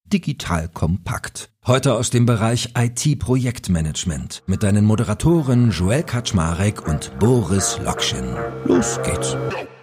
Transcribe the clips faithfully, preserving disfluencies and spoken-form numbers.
Digital Kompakt. Heute aus dem Bereich I T-Projektmanagement mit deinen Moderatoren Joel Kaczmarek und Boris Lokschin. Los geht's.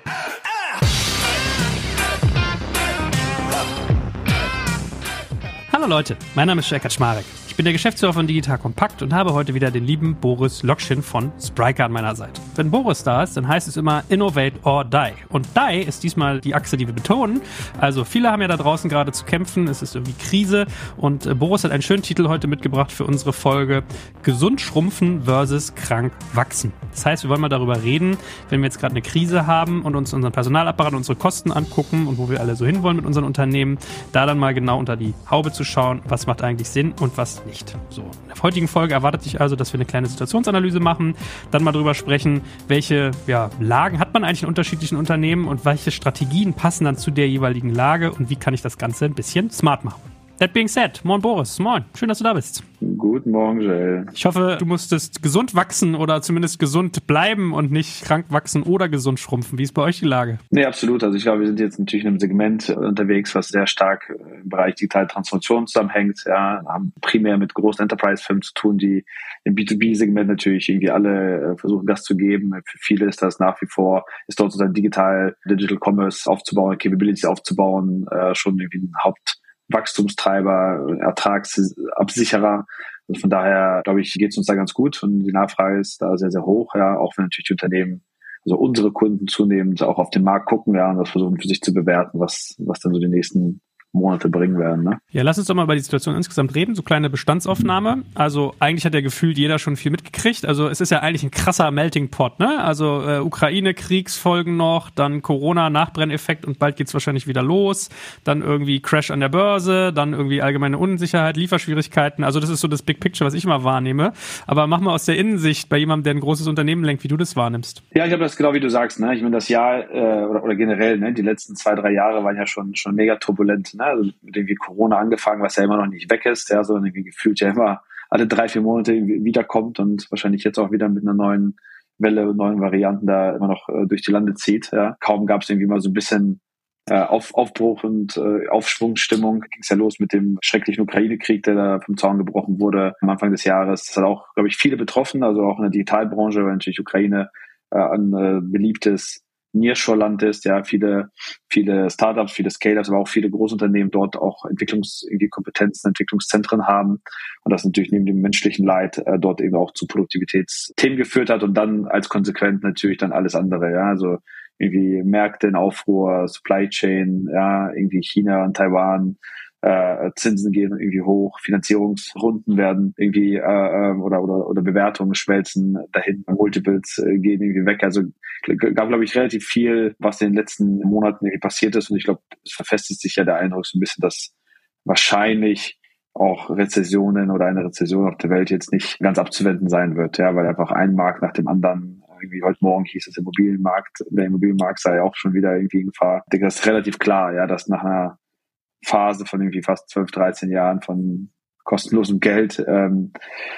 Hallo Leute, mein Name ist Joel Kaczmarek. Ich bin der Geschäftsführer von Digital Kompakt und habe heute wieder den lieben Boris Lokschin von Spryker an meiner Seite. Wenn Boris da ist, dann heißt es immer Innovate or Die. Und Die ist diesmal die Achse, die wir betonen. Also viele haben ja da draußen gerade zu kämpfen, es ist irgendwie Krise und Boris hat einen schönen Titel heute mitgebracht für unsere Folge Gesund schrumpfen versus krank wachsen. Das heißt, wir wollen mal darüber reden, wenn wir jetzt gerade eine Krise haben und uns unseren Personalapparat, unsere Kosten angucken und wo wir alle so hinwollen mit unseren Unternehmen, da dann mal genau unter die Haube zu schauen, was macht eigentlich Sinn und was nicht. So, in der heutigen Folge erwartet sich also, dass wir eine kleine Situationsanalyse machen, dann mal drüber sprechen, welche ja, Lagen hat man eigentlich in unterschiedlichen Unternehmen und welche Strategien passen dann zu der jeweiligen Lage und wie kann ich das Ganze ein bisschen smart machen. That being said, moin Boris, moin, schön, dass du da bist. Guten Morgen, Joel. Ich hoffe, du musstest gesund wachsen oder zumindest gesund bleiben und nicht krank wachsen oder gesund schrumpfen. Wie ist bei euch die Lage? Nee, absolut. Also ich glaube, wir sind jetzt natürlich in einem Segment unterwegs, was sehr stark im Bereich digitale Transformation zusammenhängt. Ja, haben primär mit großen Enterprise-Firmen zu tun, die im B zwei B-Segment natürlich irgendwie alle versuchen, Gas zu geben. Für viele ist das nach wie vor, ist dort sozusagen digital, Digital Commerce aufzubauen, Capabilities aufzubauen, äh, schon irgendwie ein Haupt Wachstumstreiber, Ertragsabsicherer. Also von daher, glaube ich, geht es uns da ganz gut und die Nachfrage ist da sehr, sehr hoch, ja, auch wenn natürlich die Unternehmen, also unsere Kunden zunehmend auch auf den Markt gucken, ja, und das versuchen für sich zu bewerten, was, was dann so die nächsten Monate bringen werden. Ne? Ja, lass uns doch mal über die Situation insgesamt reden, so kleine Bestandsaufnahme. Also eigentlich hat ja gefühlt jeder schon viel mitgekriegt. Also es ist ja eigentlich ein krasser Melting Pot, ne? Also äh, Ukraine-Kriegsfolgen noch, dann Corona-Nachbrenneffekt und bald geht's wahrscheinlich wieder los. Dann irgendwie Crash an der Börse, dann irgendwie allgemeine Unsicherheit, Lieferschwierigkeiten. Also das ist so das Big Picture, was ich immer wahrnehme. Aber mach mal aus der Innensicht bei jemandem, der ein großes Unternehmen lenkt, wie du das wahrnimmst. Ja, ich habe das genau wie du sagst. Ne? Ich meine, das Jahr äh, oder, oder generell, ne? Die letzten zwei, drei Jahre waren ja schon schon mega turbulent. Ne? Also mit irgendwie Corona angefangen, was ja immer noch nicht weg ist, ja, sondern irgendwie gefühlt ja immer alle drei, vier Monate wiederkommt und wahrscheinlich jetzt auch wieder mit einer neuen Welle und neuen Varianten da immer noch äh, durch die Lande zieht. Ja. Kaum gab es irgendwie mal so ein bisschen äh, Auf, Aufbruch und äh, Aufschwungsstimmung. Ging es ja los mit dem schrecklichen Ukraine-Krieg, der da vom Zaun gebrochen wurde am Anfang des Jahres. Das hat auch, glaube ich, viele betroffen, also auch in der Digitalbranche, weil natürlich Ukraine äh, ein äh, beliebtes Nearshore-Land ist, ja, viele, viele Startups, viele Scale-Ups, aber auch viele Großunternehmen dort auch Entwicklungs, irgendwie Kompetenzen, Entwicklungszentren haben und das natürlich neben dem menschlichen Leid äh, dort eben auch zu Produktivitätsthemen geführt hat und dann als Konsequenz natürlich dann alles andere, ja, also irgendwie Märkte in Aufruhr, Supply Chain, ja, irgendwie China und Taiwan, äh, Zinsen gehen irgendwie hoch, Finanzierungsrunden werden irgendwie äh, oder oder oder Bewertungen schmelzen dahin, Multiples äh, gehen irgendwie weg. Also gab, glaube ich, relativ viel, was in den letzten Monaten irgendwie passiert ist und ich glaube, es verfestigt sich ja der Eindruck so ein bisschen, dass wahrscheinlich auch Rezessionen oder eine Rezession auf der Welt jetzt nicht ganz abzuwenden sein wird, ja, weil einfach ein Markt nach dem anderen, irgendwie heute Morgen hieß es Immobilienmarkt, der Immobilienmarkt sei auch schon wieder irgendwie in Gefahr. Ich denke, das ist relativ klar, ja, dass nach einer Phase von irgendwie fast zwölf, dreizehn Jahren von kostenlosem Geld ähm,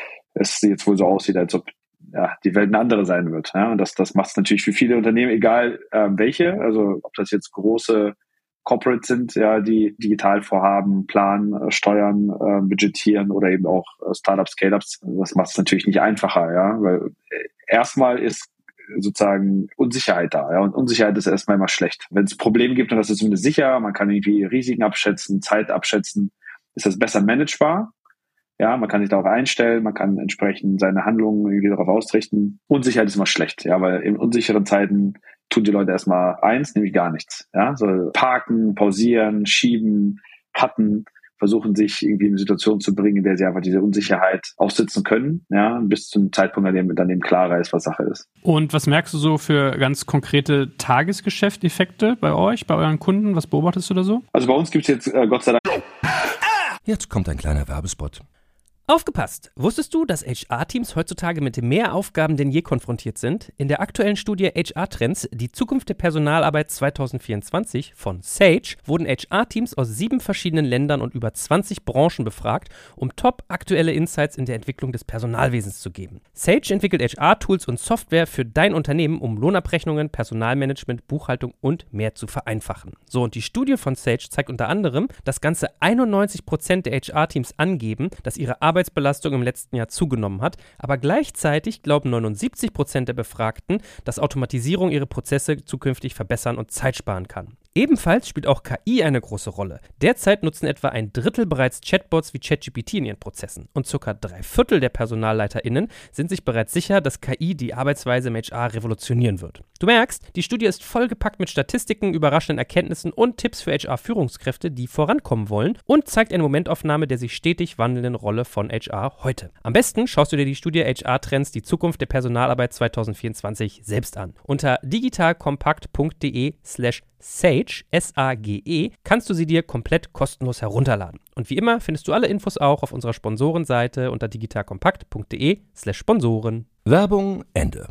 es jetzt wohl so aussieht, als ob ja, die Welt eine andere sein wird. Ja? Und das, das macht es natürlich für viele Unternehmen, egal ähm, welche, also ob das jetzt große Corporates sind, ja, die digital vorhaben, planen, äh, steuern, äh, budgetieren oder eben auch äh, Startups, Scale-Ups. Das macht es natürlich nicht einfacher, ja, weil äh, erstmal ist sozusagen Unsicherheit da. Ja? Und Unsicherheit ist erstmal immer schlecht. Wenn es Probleme gibt und das ist zumindest sicher, man kann irgendwie Risiken abschätzen, Zeit abschätzen, ist das besser managebar. Ja, man kann sich darauf einstellen, man kann entsprechend seine Handlungen irgendwie darauf ausrichten. Unsicherheit ist immer schlecht, ja, weil in unsicheren Zeiten tun die Leute erstmal eins, nämlich gar nichts. Ja, so parken, pausieren, schieben, cutten, versuchen sich irgendwie in eine Situation zu bringen, in der sie einfach diese Unsicherheit aussitzen können, ja, bis zum Zeitpunkt, an dem dann eben klarer ist, was Sache ist. Und was merkst du so für ganz konkrete Tagesgeschäft-Effekte bei euch, bei euren Kunden? Was beobachtest du da so? Also bei uns gibt es jetzt äh, Gott sei Dank... Jetzt kommt ein kleiner Werbespot. Aufgepasst! Wusstest du, dass H R-Teams heutzutage mit mehr Aufgaben denn je konfrontiert sind? In der aktuellen Studie H R-Trends, die Zukunft der Personalarbeit zwanzig vierundzwanzig von Sage, wurden H R-Teams aus sieben verschiedenen Ländern und über zwanzig Branchen befragt, um top aktuelle Insights in der Entwicklung des Personalwesens zu geben. Sage entwickelt H R-Tools und Software für dein Unternehmen, um Lohnabrechnungen, Personalmanagement, Buchhaltung und mehr zu vereinfachen. So, und die Studie von Sage zeigt unter anderem, dass ganze einundneunzig Prozent der H R-Teams angeben, dass ihre Arbeit Arbeitsbelastung im letzten Jahr zugenommen hat, aber gleichzeitig glauben neunundsiebzig Prozent der Befragten, dass Automatisierung ihre Prozesse zukünftig verbessern und Zeit sparen kann. Ebenfalls spielt auch K I eine große Rolle. Derzeit nutzen etwa ein Drittel bereits Chatbots wie ChatGPT in ihren Prozessen und circa drei Viertel der PersonalleiterInnen sind sich bereits sicher, dass K I die Arbeitsweise im H R revolutionieren wird. Du merkst, die Studie ist vollgepackt mit Statistiken, überraschenden Erkenntnissen und Tipps für H R-Führungskräfte, die vorankommen wollen und zeigt eine Momentaufnahme der sich stetig wandelnden Rolle von H R heute. Am besten schaust du dir die Studie H R-Trends, die Zukunft der Personalarbeit zwanzig vierundzwanzig selbst an. Unter digitalkompakt.de slash Sage, S A G E, kannst du sie dir komplett kostenlos herunterladen. Und wie immer findest du alle Infos auch auf unserer Sponsorenseite unter digitalkompakt.de slash Sponsoren. Werbung Ende.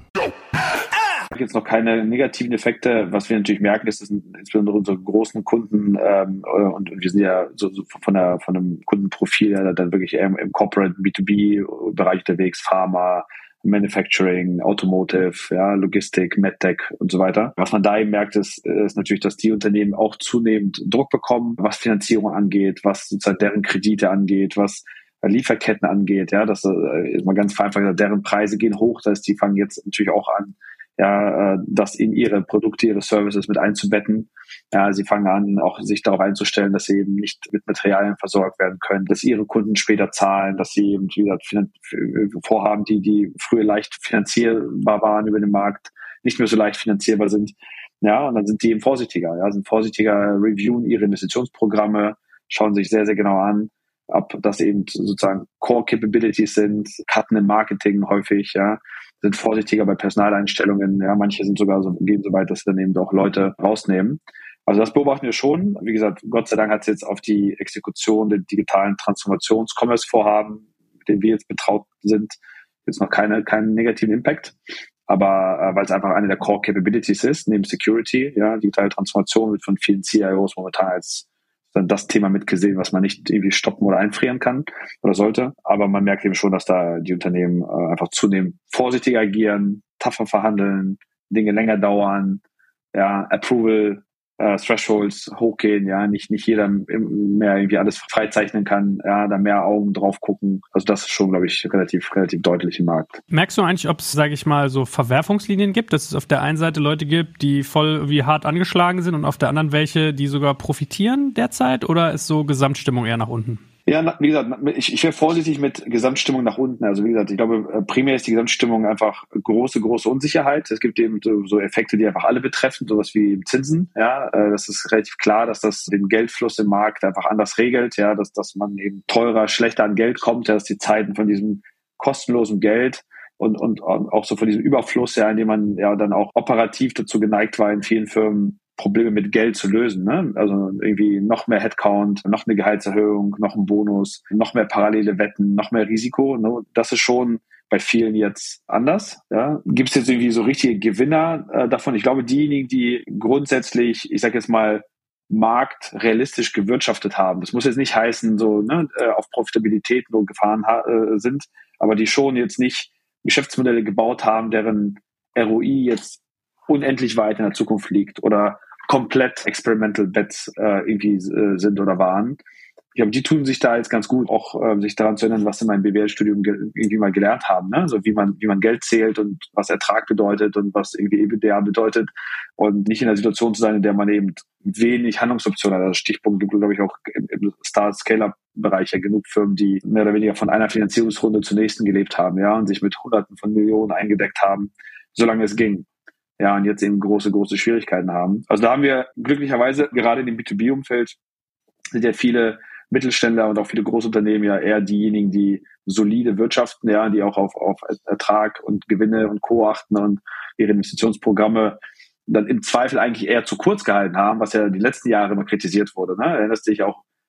Jetzt noch keine negativen Effekte. Was wir natürlich merken, ist, dass insbesondere unsere großen Kunden ähm, und, und wir sind ja so, so von der von dem Kundenprofil ja dann wirklich eher im, im Corporate B zwei B-Bereich unterwegs, Pharma, Manufacturing, Automotive, ja, Logistik, MedTech und so weiter. Was man da eben merkt, ist, ist natürlich, dass die Unternehmen auch zunehmend Druck bekommen, was Finanzierung angeht, was sozusagen deren Kredite angeht, was Lieferketten angeht. Ja, das ist mal ganz vereinfacht, deren Preise gehen hoch. Das heißt, die fangen jetzt natürlich auch an, ja, das in ihre Produkte, ihre Services mit einzubetten. Ja, sie fangen an, auch sich darauf einzustellen, dass sie eben nicht mit Materialien versorgt werden können, dass ihre Kunden später zahlen, dass sie eben, wie gesagt, Vorhaben, die, die früher leicht finanzierbar waren über den Markt, nicht mehr so leicht finanzierbar sind. Ja, und dann sind die eben vorsichtiger, ja, sind vorsichtiger, reviewen ihre Investitionsprogramme, schauen sich sehr, sehr genau an, ob das eben sozusagen Core Capabilities sind, Cutten im Marketing häufig, ja, sind vorsichtiger bei Personaleinstellungen, ja, manche sind sogar so, gehen so weit, dass sie dann eben auch Leute rausnehmen. Also das beobachten wir schon. Wie gesagt, Gott sei Dank hat es jetzt auf die Exekution der digitalen Transformations-Commerce-Vorhaben, mit denen wir jetzt betraut sind, jetzt noch keine, keinen negativen Impact. Aber äh, weil es einfach eine der Core Capabilities ist, neben Security, ja, digitale Transformation wird von vielen C I Os momentan als dann das Thema mitgesehen, was man nicht irgendwie stoppen oder einfrieren kann oder sollte. Aber man merkt eben schon, dass da die Unternehmen äh, einfach zunehmend vorsichtiger agieren, tougher verhandeln, Dinge länger dauern, ja, Approval, äh, Thresholds hochgehen, ja, nicht nicht jeder mehr irgendwie alles freizeichnen kann, ja, da mehr Augen drauf gucken. Also das ist schon, glaube ich, relativ relativ deutlich im Markt. Merkst du eigentlich, ob es, sage ich mal, so Verwerfungslinien gibt, dass es auf der einen Seite Leute gibt, die voll wie hart angeschlagen sind und auf der anderen welche, die sogar profitieren derzeit, oder ist so Gesamtstimmung eher nach unten? Ja, wie gesagt, ich, ich wäre vorsichtig mit Gesamtstimmung nach unten. Also wie gesagt, ich glaube, primär ist die Gesamtstimmung einfach große, große Unsicherheit. Es gibt eben so, so Effekte, die einfach alle betreffen, sowas wie Zinsen. Ja, das ist relativ klar, dass das den Geldfluss im Markt einfach anders regelt. Ja, dass, dass man eben teurer, schlechter an Geld kommt. Ja, dass die Zeiten von diesem kostenlosen Geld und, und auch so von diesem Überfluss, ja, in dem man ja dann auch operativ dazu geneigt war, in vielen Firmen Probleme mit Geld zu lösen, ne? Also irgendwie noch mehr Headcount, noch eine Gehaltserhöhung, noch ein Bonus, noch mehr parallele Wetten, noch mehr Risiko. Ne? Das ist schon bei vielen jetzt anders. Ja? Gibt es jetzt irgendwie so richtige Gewinner äh, davon? Ich glaube, diejenigen, die grundsätzlich, ich sage jetzt mal, marktrealistisch gewirtschaftet haben. Das muss jetzt nicht heißen, so ne, auf Profitabilität nur gefahren ha- äh, sind, aber die schon jetzt nicht Geschäftsmodelle gebaut haben, deren R O I jetzt unendlich weit in der Zukunft liegt oder komplett Experimental Bets äh, irgendwie äh, sind oder waren. Ich glaube, die tun sich da jetzt ganz gut, auch äh, sich daran zu erinnern, was sie in meinem B W L-Studium ge- irgendwie mal gelernt haben, ne? So wie man wie man Geld zählt und was Ertrag bedeutet und was irgendwie E B I T D A bedeutet und nicht in der Situation zu sein, in der man eben wenig Handlungsoptionen hat. Also Stichpunkt gibt, glaube ich, auch im, im Start-Scale-Up-Bereich ja genug Firmen, die mehr oder weniger von einer Finanzierungsrunde zur nächsten gelebt haben, ja, und sich mit Hunderten von Millionen eingedeckt haben, solange es ging. Ja, und jetzt eben große, große Schwierigkeiten haben. Also da haben wir glücklicherweise gerade in dem B zwei B-Umfeld sind ja viele Mittelständler und auch viele Großunternehmen ja eher diejenigen, die solide wirtschaften, ja, die auch auf, auf Ertrag und Gewinne und Co. achten und ihre Investitionsprogramme dann im Zweifel eigentlich eher zu kurz gehalten haben, was ja die letzten Jahre immer kritisiert wurde. Ne? Erinnerst dich auch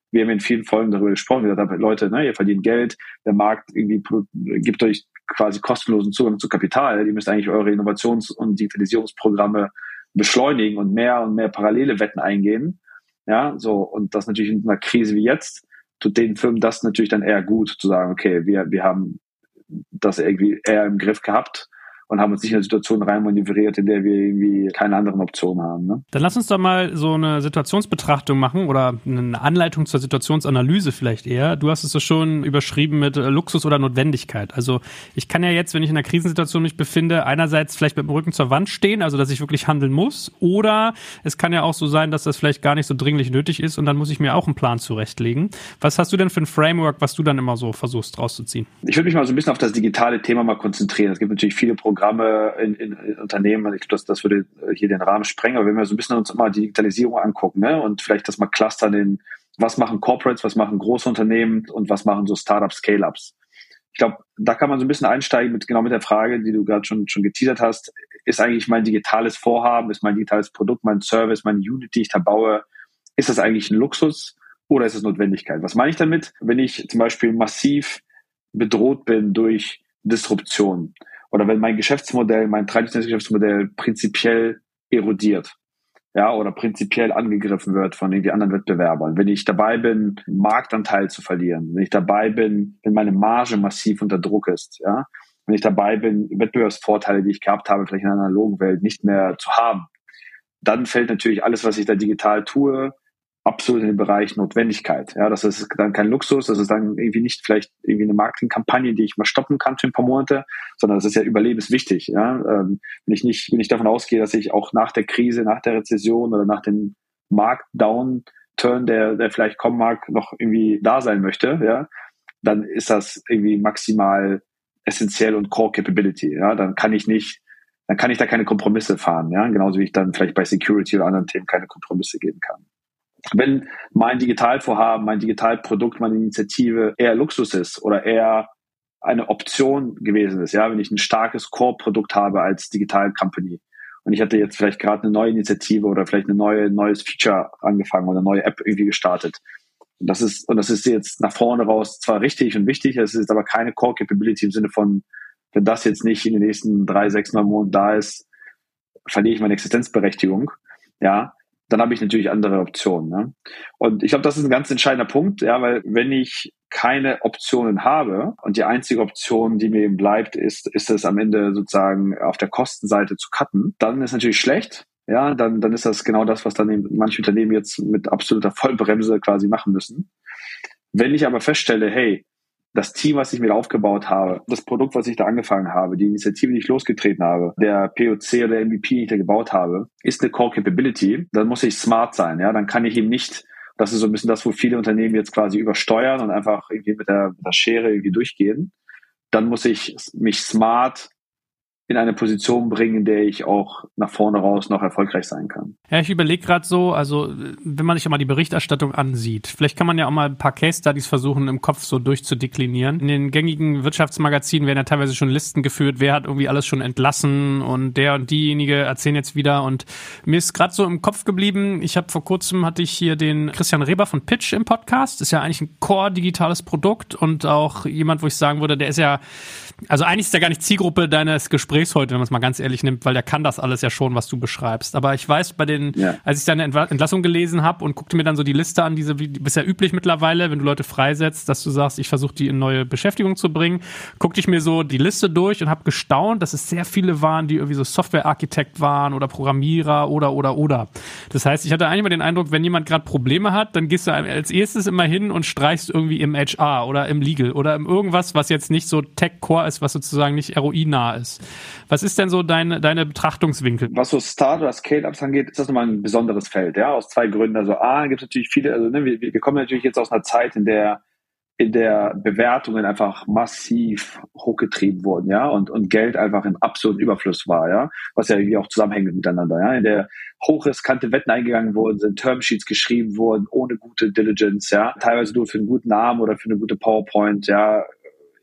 wir haben in vielen Folgen darüber gesprochen, wir gesagt haben, Leute, ne, ihr verdient Geld, der Markt irgendwie gibt euch quasi kostenlosen Zugang zu Kapital, ihr müsst eigentlich eure Innovations- und Digitalisierungsprogramme beschleunigen und mehr und mehr parallele Wetten eingehen. Ja, so, und das natürlich in einer Krise wie jetzt tut den Firmen das natürlich dann eher gut, zu sagen, okay, wir, wir haben das irgendwie eher im Griff gehabt und haben uns nicht in eine Situation reinmanövriert, in der wir irgendwie keine anderen Optionen haben. Ne? Dann lass uns doch mal so eine Situationsbetrachtung machen oder eine Anleitung zur Situationsanalyse vielleicht eher. Du hast es so schon überschrieben mit äh, Luxus oder Notwendigkeit. Also ich kann ja jetzt, wenn ich in einer Krisensituation mich befinde, einerseits vielleicht mit dem Rücken zur Wand stehen, also dass ich wirklich handeln muss, oder es kann ja auch so sein, dass das vielleicht gar nicht so dringlich nötig ist und dann muss ich mir auch einen Plan zurechtlegen. Was hast du denn für ein Framework, was du dann immer so versuchst rauszuziehen? Ich würde mich mal so ein bisschen auf das digitale Thema mal konzentrieren. Es gibt natürlich viele Programme, Programme in, in, in Unternehmen, ich glaube, das, das würde hier den Rahmen sprengen, aber wenn wir so ein bisschen uns mal die Digitalisierung angucken, ne, und vielleicht das mal clustern in, was machen Corporates, was machen große Unternehmen und was machen so Startups, Scale-Ups. Ich glaube, da kann man so ein bisschen einsteigen mit genau mit der Frage, die du gerade schon, schon geteasert hast, ist eigentlich mein digitales Vorhaben, ist mein digitales Produkt, mein Service, meine Unit, die ich da baue, ist das eigentlich ein Luxus oder ist es Notwendigkeit? Was meine ich damit? Wenn ich zum Beispiel massiv bedroht bin durch Disruption, oder wenn mein Geschäftsmodell, mein traditionelles Geschäftsmodell prinzipiell erodiert, ja, oder prinzipiell angegriffen wird von irgendwie anderen Wettbewerbern. Wenn ich dabei bin, Marktanteil zu verlieren, wenn ich dabei bin, wenn meine Marge massiv unter Druck ist, ja, wenn ich dabei bin, Wettbewerbsvorteile, die ich gehabt habe, vielleicht in einer analogen Welt nicht mehr zu haben, dann fällt natürlich alles, was ich da digital tue, absolut in den Bereich Notwendigkeit. Ja, das ist dann kein Luxus, das ist dann irgendwie nicht vielleicht irgendwie eine Marketingkampagne, die ich mal stoppen kann für ein paar Monate, sondern das ist ja überlebenswichtig. Ja, ähm, wenn ich nicht, wenn ich davon ausgehe, dass ich auch nach der Krise, nach der Rezession oder nach dem Marktdownturn, der, der vielleicht kommen mag, noch irgendwie da sein möchte, ja, dann ist das irgendwie maximal essentiell und Core Capability. Ja, dann kann ich nicht, dann kann ich da keine Kompromisse fahren. Ja, genauso wie ich dann vielleicht bei Security oder anderen Themen keine Kompromisse geben kann. Wenn mein Digitalvorhaben, mein Digitalprodukt, meine Initiative eher Luxus ist oder eher eine Option gewesen ist, ja, wenn ich ein starkes Core-Produkt habe als Digital-Company und ich hatte jetzt vielleicht gerade eine neue Initiative oder vielleicht ein neue, neues Feature angefangen oder eine neue App irgendwie gestartet. Und das ist, und das ist jetzt nach vorne raus zwar richtig und wichtig, es ist aber keine Core-Capability im Sinne von, wenn das jetzt nicht in den nächsten drei, sechs, neun Monaten da ist, verliere ich meine Existenzberechtigung, ja, dann habe ich natürlich andere Optionen. Ne? Und ich glaube, das ist ein ganz entscheidender Punkt, ja, weil wenn ich keine Optionen habe und die einzige Option, die mir eben bleibt, ist, ist es am Ende sozusagen auf der Kostenseite zu cutten, dann ist natürlich schlecht. Ja, dann, dann ist das genau das, was dann eben manche Unternehmen jetzt mit absoluter Vollbremse quasi machen müssen. Wenn ich aber feststelle, hey, das Team, was ich mir aufgebaut habe, das Produkt, was ich da angefangen habe, die Initiative, die ich losgetreten habe, der P O C oder der M V P, den ich da gebaut habe, ist eine Core Capability, dann muss ich smart sein. Ja, dann kann ich eben nicht, das ist so ein bisschen das, wo viele Unternehmen jetzt quasi übersteuern und einfach irgendwie mit der, mit der Schere irgendwie durchgehen. Dann muss ich mich smart in eine Position bringen, in der ich auch nach vorne raus noch erfolgreich sein kann. Ja, ich überlege gerade so, also wenn man sich mal die Berichterstattung ansieht, vielleicht kann man ja auch mal ein paar Case-Studies versuchen, im Kopf so durchzudeklinieren. In den gängigen Wirtschaftsmagazinen werden ja teilweise schon Listen geführt, wer hat irgendwie alles schon entlassen und der und diejenige erzählen jetzt wieder. Und mir ist gerade so im Kopf geblieben, ich habe vor kurzem, hatte ich hier den Christian Reber von Pitch im Podcast. Ist ja eigentlich ein Core-digitales Produkt und auch jemand, wo ich sagen würde, der ist ja, also eigentlich ist er gar nicht Zielgruppe deines Gesprächs heute, wenn man es mal ganz ehrlich nimmt, weil der kann das alles ja schon, was du beschreibst. Aber ich weiß, bei den, ja. als ich deine Entlassung gelesen habe und guckte mir dann so die Liste an, diese, die ist ja üblich mittlerweile, wenn du Leute freisetzt, dass du sagst, ich versuche die in neue Beschäftigung zu bringen, guckte ich mir so die Liste durch und habe gestaunt, dass es sehr viele waren, die irgendwie so Software-Architekt waren oder Programmierer oder, oder, oder. Das heißt, ich hatte eigentlich mal den Eindruck, wenn jemand gerade Probleme hat, dann gehst du als erstes immer hin und streichst irgendwie im H R oder im Legal oder im irgendwas, was jetzt nicht so Tech-Core ist, was sozusagen nicht R O I-nah ist. Was ist denn so deine, deine Betrachtungswinkel? Was so Start- oder Scale-Ups angeht, ist das nochmal ein besonderes Feld, ja, aus zwei Gründen. Also A, gibt es natürlich viele, also ne, wir, wir kommen natürlich jetzt aus einer Zeit, in der in der Bewertungen einfach massiv hochgetrieben wurden, ja, und, und Geld einfach im absoluten Überfluss war, ja, was ja irgendwie auch zusammenhängt miteinander, ja, in der hochriskante Wetten eingegangen wurden, sind Termsheets geschrieben wurden, ohne gute Diligence, ja, teilweise nur für einen guten Namen oder für eine gute PowerPoint, ja,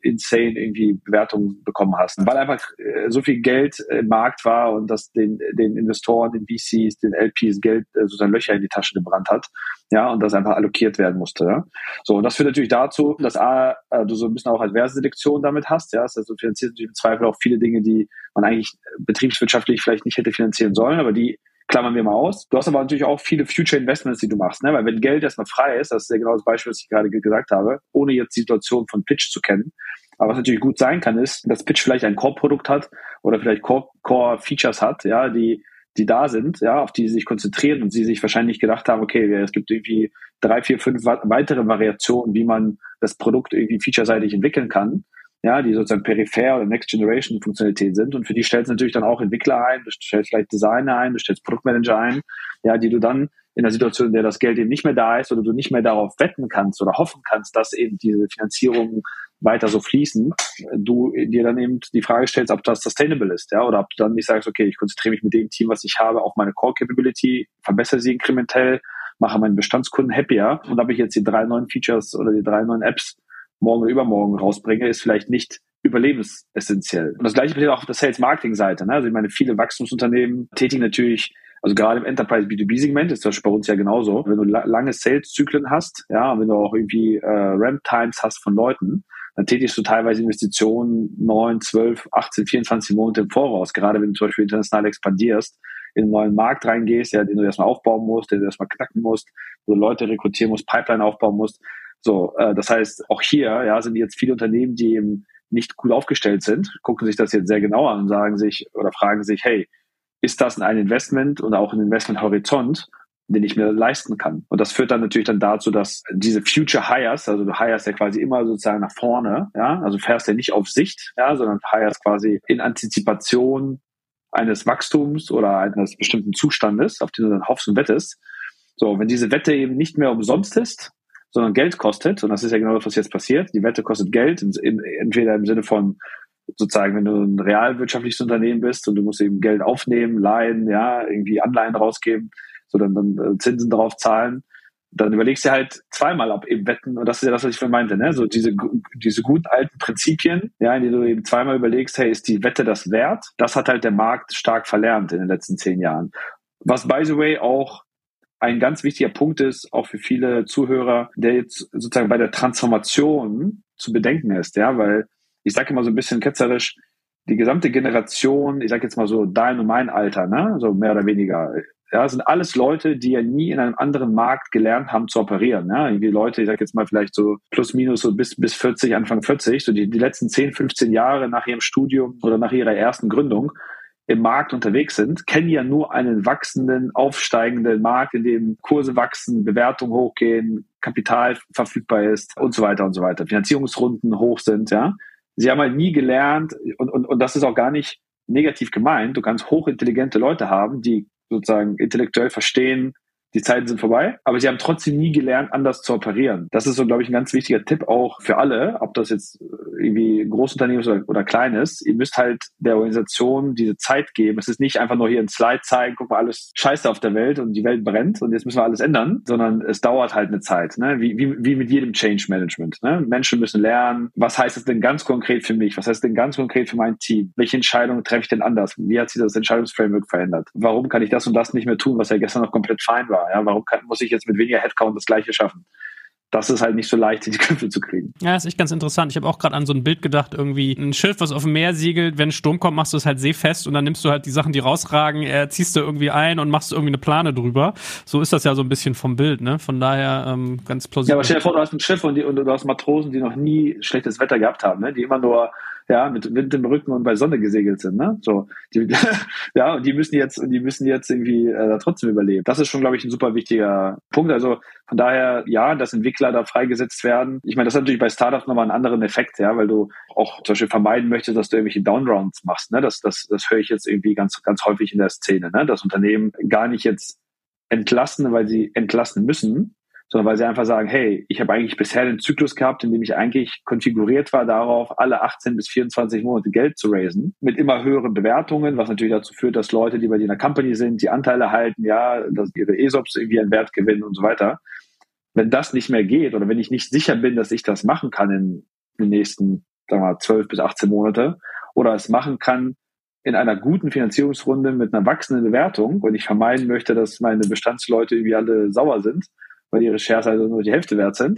insane irgendwie Bewertungen bekommen hast. Weil einfach äh, so viel Geld im Markt war und das den, den Investoren, den V Cs, den L Ps Geld äh, sozusagen Löcher in die Taschen gebrannt hat. Ja, und das einfach allokiert werden musste. Ja? So, und das führt natürlich dazu, dass A, äh, du so ein bisschen auch adverse Selektion damit hast. Ja, das heißt, du finanzierst natürlich im Zweifel auch viele Dinge, die man eigentlich betriebswirtschaftlich vielleicht nicht hätte finanzieren sollen, aber die klammern wir mal aus. Du hast aber natürlich auch viele Future Investments, die du machst, ne? Weil wenn Geld erstmal frei ist, das ist ja genau das Beispiel, was ich gerade gesagt habe, ohne jetzt die Situation von Pitch zu kennen. Aber was natürlich gut sein kann, ist, dass Pitch vielleicht ein Core-Produkt hat oder vielleicht Core, Core-Features hat, ja, die die da sind, ja, auf die sie sich konzentrieren und sie sich wahrscheinlich gedacht haben, okay, es gibt irgendwie drei, vier, fünf weitere Variationen, wie man das Produkt irgendwie featureseitig entwickeln kann, ja, die sozusagen peripher oder Next Generation Funktionalität sind, und für die stellst du natürlich dann auch Entwickler ein, du stellst vielleicht Designer ein, du stellst Produktmanager ein, ja, die du dann in der Situation, in der das Geld eben nicht mehr da ist oder du nicht mehr darauf wetten kannst oder hoffen kannst, dass eben diese Finanzierungen weiter so fließen, du dir dann eben die Frage stellst, ob das sustainable ist, ja, oder ob du dann nicht sagst, okay, ich konzentriere mich mit dem Team, was ich habe, auf meine Core Capability, verbessere sie inkrementell, mache meinen Bestandskunden happier, und ob ich jetzt die drei neuen Features oder die drei neuen Apps morgen oder übermorgen rausbringe, ist vielleicht nicht überlebensessentiell. Und das Gleiche passiert auch auf der Sales-Marketing-Seite, ne? Also ich meine, viele Wachstumsunternehmen tätigen natürlich, also gerade im Enterprise B zwei B Segment ist das bei uns ja genauso. Wenn du la- lange Sales-Zyklen hast, ja, wenn du auch irgendwie äh, Ramp-Times hast von Leuten, dann tätigst du teilweise Investitionen neun, zwölf, achtzehn, vierundzwanzig Monate im Voraus. Gerade wenn du zum Beispiel international expandierst, in einen neuen Markt reingehst, ja, den du erstmal aufbauen musst, den du erstmal knacken musst, wo du Leute rekrutieren musst, Pipeline aufbauen musst. So, äh, das heißt, auch hier, ja, sind jetzt viele Unternehmen, die eben nicht gut aufgestellt sind, gucken sich das jetzt sehr genau an und sagen sich oder fragen sich, hey, ist das ein Investment und auch ein Investmenthorizont, den ich mir leisten kann? Und das führt dann natürlich dann dazu, dass diese Future Hires, also du hires ja quasi immer sozusagen nach vorne, ja, also fährst ja nicht auf Sicht, ja, sondern hires quasi in Antizipation eines Wachstums oder eines bestimmten Zustandes, auf den du dann hoffst und wettest. So, wenn diese Wette eben nicht mehr umsonst ist, sondern Geld kostet, und das ist ja genau das, was jetzt passiert, die Wette kostet Geld, in, in, entweder im Sinne von sozusagen, wenn du ein realwirtschaftliches Unternehmen bist und du musst eben Geld aufnehmen, leihen, ja, irgendwie Anleihen rausgeben, so dann, dann Zinsen drauf zahlen, dann überlegst du halt zweimal, ob eben Wetten, und das ist ja das, was ich vorhin meinte, ne, so diese, diese guten alten Prinzipien, ja, in denen du eben zweimal überlegst, hey, ist die Wette das wert? Das hat halt der Markt stark verlernt in den letzten zehn Jahren. Was, by the way, auch ein ganz wichtiger Punkt ist, auch für viele Zuhörer, der jetzt sozusagen bei der Transformation zu bedenken ist, ja, weil ich sage immer so ein bisschen ketzerisch, die gesamte Generation, ich sage jetzt mal so dein und mein Alter, ne, so mehr oder weniger, ja, sind alles Leute, die ja nie in einem anderen Markt gelernt haben zu operieren, ja, irgendwie Leute, ich sage jetzt mal vielleicht so plus minus so bis bis vierzig, Anfang vierzig, so die die letzten zehn, fünfzehn Jahre nach ihrem Studium oder nach ihrer ersten Gründung im Markt unterwegs sind, kennen ja nur einen wachsenden, aufsteigenden Markt, in dem Kurse wachsen, Bewertungen hochgehen, Kapital verfügbar ist und so weiter und so weiter, Finanzierungsrunden hoch sind, ja. Sie haben halt nie gelernt, und, und, und das ist auch gar nicht negativ gemeint, du kannst hochintelligente Leute haben, die sozusagen intellektuell verstehen, die Zeiten sind vorbei, aber sie haben trotzdem nie gelernt, anders zu operieren. Das ist so, glaube ich, ein ganz wichtiger Tipp auch für alle, ob das jetzt irgendwie ein Großunternehmen ist oder, oder klein ist. Ihr müsst halt der Organisation diese Zeit geben. Es ist nicht einfach nur hier ein Slide zeigen, guck mal, alles scheiße auf der Welt und die Welt brennt und jetzt müssen wir alles ändern, sondern es dauert halt eine Zeit, ne? Wie, wie, wie mit jedem Change Management, ne? Menschen müssen lernen, was heißt es denn ganz konkret für mich? Was heißt denn ganz konkret für mein Team? Welche Entscheidungen treffe ich denn anders? Wie hat sich das Entscheidungsframework verändert? Warum kann ich das und das nicht mehr tun, was ja gestern noch komplett fein war? Ja, warum kann, muss ich jetzt mit weniger Headcount das Gleiche schaffen? Das ist halt nicht so leicht, in die Köpfe zu kriegen. Ja, ist echt ganz interessant. Ich habe auch gerade an so ein Bild gedacht, irgendwie ein Schiff, was auf dem Meer segelt, wenn ein Sturm kommt, machst du es halt seefest und dann nimmst du halt die Sachen, die rausragen, äh, ziehst du irgendwie ein und machst irgendwie eine Plane drüber. So ist das ja so ein bisschen vom Bild, ne? Von daher ähm, ganz plausibel. Ja, aber stell dir vor, du hast ein Schiff und, die, und du hast Matrosen, die noch nie schlechtes Wetter gehabt haben, ne? Die immer nur ja mit Wind im Rücken und bei Sonne gesegelt sind, ne? So, die, ja, und die müssen jetzt, die müssen jetzt irgendwie äh, da trotzdem überleben. Das ist schon, glaube ich, ein super wichtiger Punkt. Also von daher, ja, dass Entwickler da freigesetzt werden. Ich meine, das hat natürlich bei Startups nochmal einen anderen Effekt, ja, weil du auch zum Beispiel vermeiden möchtest, dass du irgendwelche Downrounds machst, ne? Das, das, das höre ich jetzt irgendwie ganz, ganz häufig in der Szene, ne? Dass Unternehmen gar nicht jetzt entlassen, weil sie entlassen müssen, sondern weil sie einfach sagen, hey, ich habe eigentlich bisher den Zyklus gehabt, in dem ich eigentlich konfiguriert war darauf, alle achtzehn bis vierundzwanzig Monate Geld zu raisen, mit immer höheren Bewertungen, was natürlich dazu führt, dass Leute, die bei dir in der Company sind, die Anteile halten, ja, dass ihre E S O Ps irgendwie einen Wert gewinnen und so weiter. Wenn das nicht mehr geht oder wenn ich nicht sicher bin, dass ich das machen kann in den nächsten sagen wir mal, zwölf bis achtzehn Monate oder es machen kann in einer guten Finanzierungsrunde mit einer wachsenden Bewertung und ich vermeiden möchte, dass meine Bestandsleute irgendwie alle sauer sind, weil ihre Shares also nur die Hälfte wert sind.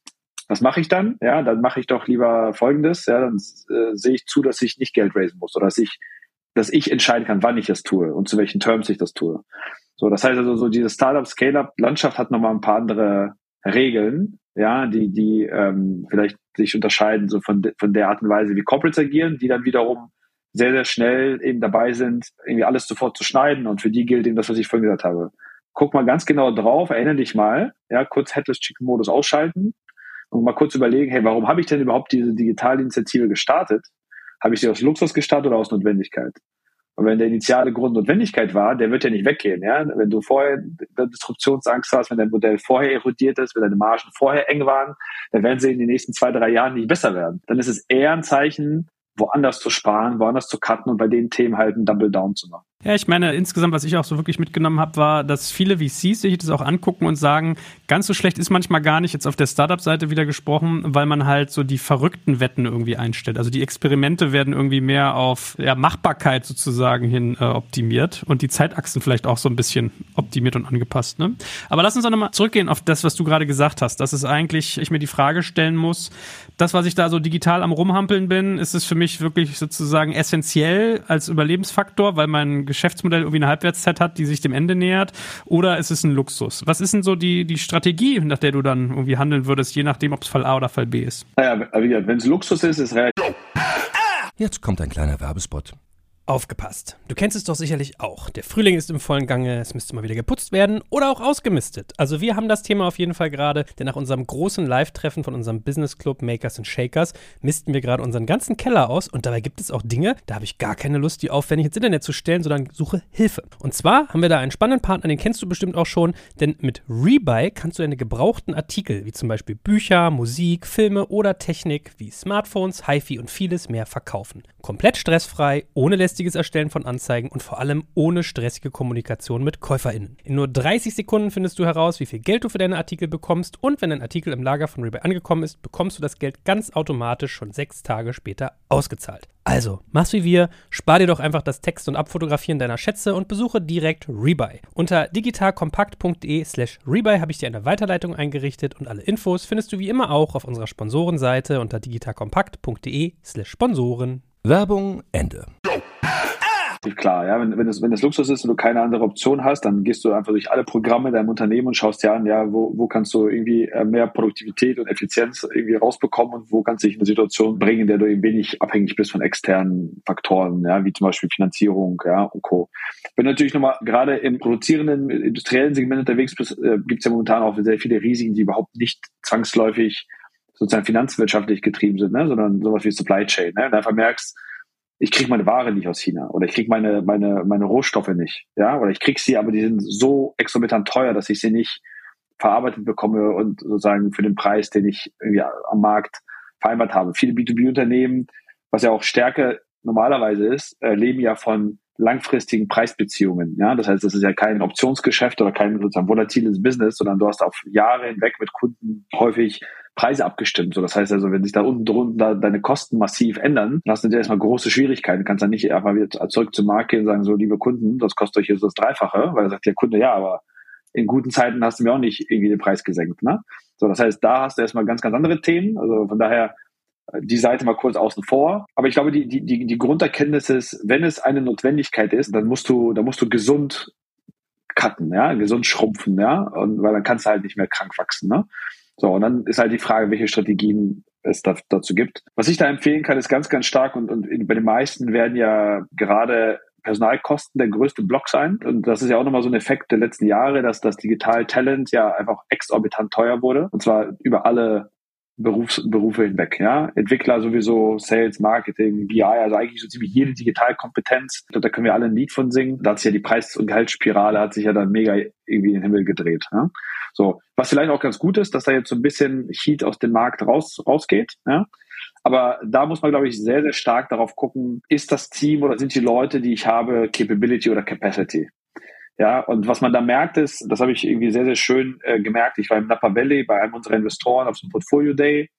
Was mache ich dann? Ja, dann mache ich doch lieber Folgendes. Ja, dann äh, sehe ich zu, dass ich nicht Geld raisen muss oder dass ich, dass ich entscheiden kann, wann ich das tue und zu welchen Terms ich das tue. So, das heißt also, so diese Startup-Scale-Up-Landschaft hat nochmal ein paar andere Regeln, ja, die, die ähm, vielleicht sich unterscheiden so von, de, von der Art und Weise, wie Corporates agieren, die dann wiederum sehr, sehr schnell eben dabei sind, irgendwie alles sofort zu schneiden und für die gilt eben das, was ich vorhin gesagt habe. Guck mal ganz genau drauf, erinnere dich mal, ja, kurz Headless Chicken Modus ausschalten und mal kurz überlegen, hey, warum habe ich denn überhaupt diese Digitalinitiative gestartet? Habe ich sie aus Luxus gestartet oder aus Notwendigkeit? Und wenn der initiale Grund Notwendigkeit war, der wird ja nicht weggehen. Ja? Wenn du vorher Disruptionsangst hast, wenn dein Modell vorher erodiert ist, wenn deine Margen vorher eng waren, dann werden sie in den nächsten zwei, drei Jahren nicht besser werden. Dann ist es eher ein Zeichen, woanders zu sparen, woanders zu cutten und bei den Themen halt einen Double Down zu machen. Ja, ich meine, insgesamt, was ich auch so wirklich mitgenommen habe, war, dass viele V Cs sich das auch angucken und sagen, ganz so schlecht ist manchmal gar nicht, jetzt auf der Startup-Seite wieder gesprochen, weil man halt so die verrückten Wetten irgendwie einstellt. Also die Experimente werden irgendwie mehr auf ja, Machbarkeit sozusagen hin äh, optimiert und die Zeitachsen vielleicht auch so ein bisschen optimiert und angepasst. Ne? Aber lass uns auch nochmal zurückgehen auf das, was du gerade gesagt hast, dass es eigentlich, ich mir die Frage stellen muss, das, was ich da so digital am Rumhampeln bin, ist es für mich wirklich sozusagen essentiell als Überlebensfaktor, weil mein Geschäftsmodell irgendwie eine Halbwertszeit hat, die sich dem Ende nähert, oder ist es ein Luxus? Was ist denn so die, die Strategie, nach der du dann irgendwie handeln würdest, je nachdem, ob es Fall A oder Fall B ist? Naja, wenn es Luxus ist, ist es relativ. Jetzt kommt ein kleiner Werbespot. Aufgepasst. Du kennst es doch sicherlich auch. Der Frühling ist im vollen Gange, es müsste mal wieder geputzt werden oder auch ausgemistet. Also wir haben das Thema auf jeden Fall gerade, denn nach unserem großen Live-Treffen von unserem Business Club Makers and Shakers misten wir gerade unseren ganzen Keller aus und dabei gibt es auch Dinge, da habe ich gar keine Lust, die aufwendig ins Internet zu stellen, sondern suche Hilfe. Und zwar haben wir da einen spannenden Partner, den kennst du bestimmt auch schon, denn mit Rebuy kannst du deine gebrauchten Artikel, wie zum Beispiel Bücher, Musik, Filme oder Technik wie Smartphones, Hi-Fi und vieles mehr verkaufen. Komplett stressfrei, ohne lästiges Erstellen von Anzeigen und vor allem ohne stressige Kommunikation mit KäuferInnen. In nur dreißig Sekunden findest du heraus, wie viel Geld du für deine Artikel bekommst und wenn dein Artikel im Lager von Rebuy angekommen ist, bekommst du das Geld ganz automatisch schon sechs Tage später ausgezahlt. Also, mach's wie wir, spar dir doch einfach das Text- und Abfotografieren deiner Schätze und besuche direkt Rebuy. Unter digitalkompakt.de slash Rebuy habe ich dir eine Weiterleitung eingerichtet und alle Infos findest du wie immer auch auf unserer Sponsorenseite unter digitalkompakt.de slash Sponsoren. Werbung Ende. Klar, ja, wenn, wenn es wenn es Luxus ist und du keine andere Option hast, dann gehst du einfach durch alle Programme deinem Unternehmen und schaust dir an, ja, wo wo kannst du irgendwie mehr Produktivität und Effizienz irgendwie rausbekommen und wo kannst du dich in eine Situation bringen, in der du eben wenig abhängig bist von externen Faktoren, ja, wie zum Beispiel Finanzierung, ja, und Co. Wenn du natürlich nochmal gerade im produzierenden, industriellen Segment unterwegs bist, äh, gibt es ja momentan auch sehr viele Risiken, die überhaupt nicht zwangsläufig sozusagen finanzwirtschaftlich getrieben sind, ne, sondern sowas wie Supply Chain, ne, und einfach merkst, ich kriege meine Ware nicht aus China oder ich kriege meine meine meine Rohstoffe nicht, ja, oder ich kriege sie, aber die sind so exorbitant teuer, dass ich sie nicht verarbeitet bekomme und sozusagen für den Preis, den ich irgendwie am Markt vereinbart habe. Viele B zwei B-Unternehmen, was ja auch Stärke normalerweise ist, äh, leben ja von langfristigen Preisbeziehungen, ja, das heißt, das ist ja kein Optionsgeschäft oder kein sozusagen volatiles Business, sondern du hast auf Jahre hinweg mit Kunden häufig Preise abgestimmt. So, das heißt also, wenn sich da unten drunter deine Kosten massiv ändern, dann hast du dir erstmal große Schwierigkeiten. Du kannst dann nicht einfach wieder zurück zum Markt gehen und sagen, so, liebe Kunden, das kostet euch jetzt das Dreifache, weil er sagt der Kunde, ja, aber in guten Zeiten hast du mir auch nicht irgendwie den Preis gesenkt, ne? So, das heißt, da hast du erstmal ganz, ganz andere Themen. Also von daher die Seite mal kurz außen vor. Aber ich glaube, die, die, die, die Grunderkenntnis ist, wenn es eine Notwendigkeit ist, dann musst du, dann musst du gesund cutten, ja, gesund schrumpfen, ja, und weil dann kannst du halt nicht mehr krank wachsen, ne? So, und dann ist halt die Frage, welche Strategien es da, dazu gibt. Was ich da empfehlen kann, ist ganz, ganz stark und, und bei den meisten werden ja gerade Personalkosten der größte Block sein. Und das ist ja auch nochmal so ein Effekt der letzten Jahre, dass das Digital-Talent ja einfach exorbitant teuer wurde. Und zwar über alle Berufs, Berufe hinweg, ja. Entwickler sowieso, Sales, Marketing, B I, also eigentlich so ziemlich jede Digitalkompetenz. Ich glaube, da können wir alle ein Lied von singen. Da hat sich ja die Preis- und Gehaltsspirale hat sich ja dann mega irgendwie in den Himmel gedreht, ja. So. Was vielleicht auch ganz gut ist, dass da jetzt so ein bisschen Heat aus dem Markt raus, rausgeht, ja. Aber da muss man, glaube ich, sehr, sehr stark darauf gucken, ist das Team oder sind die Leute, die ich habe, Capability oder Capacity? Ja, und was man da merkt ist, das habe ich irgendwie sehr, sehr schön äh, gemerkt. Ich war im Napa Valley bei einem unserer Investoren auf so einem Portfolio Day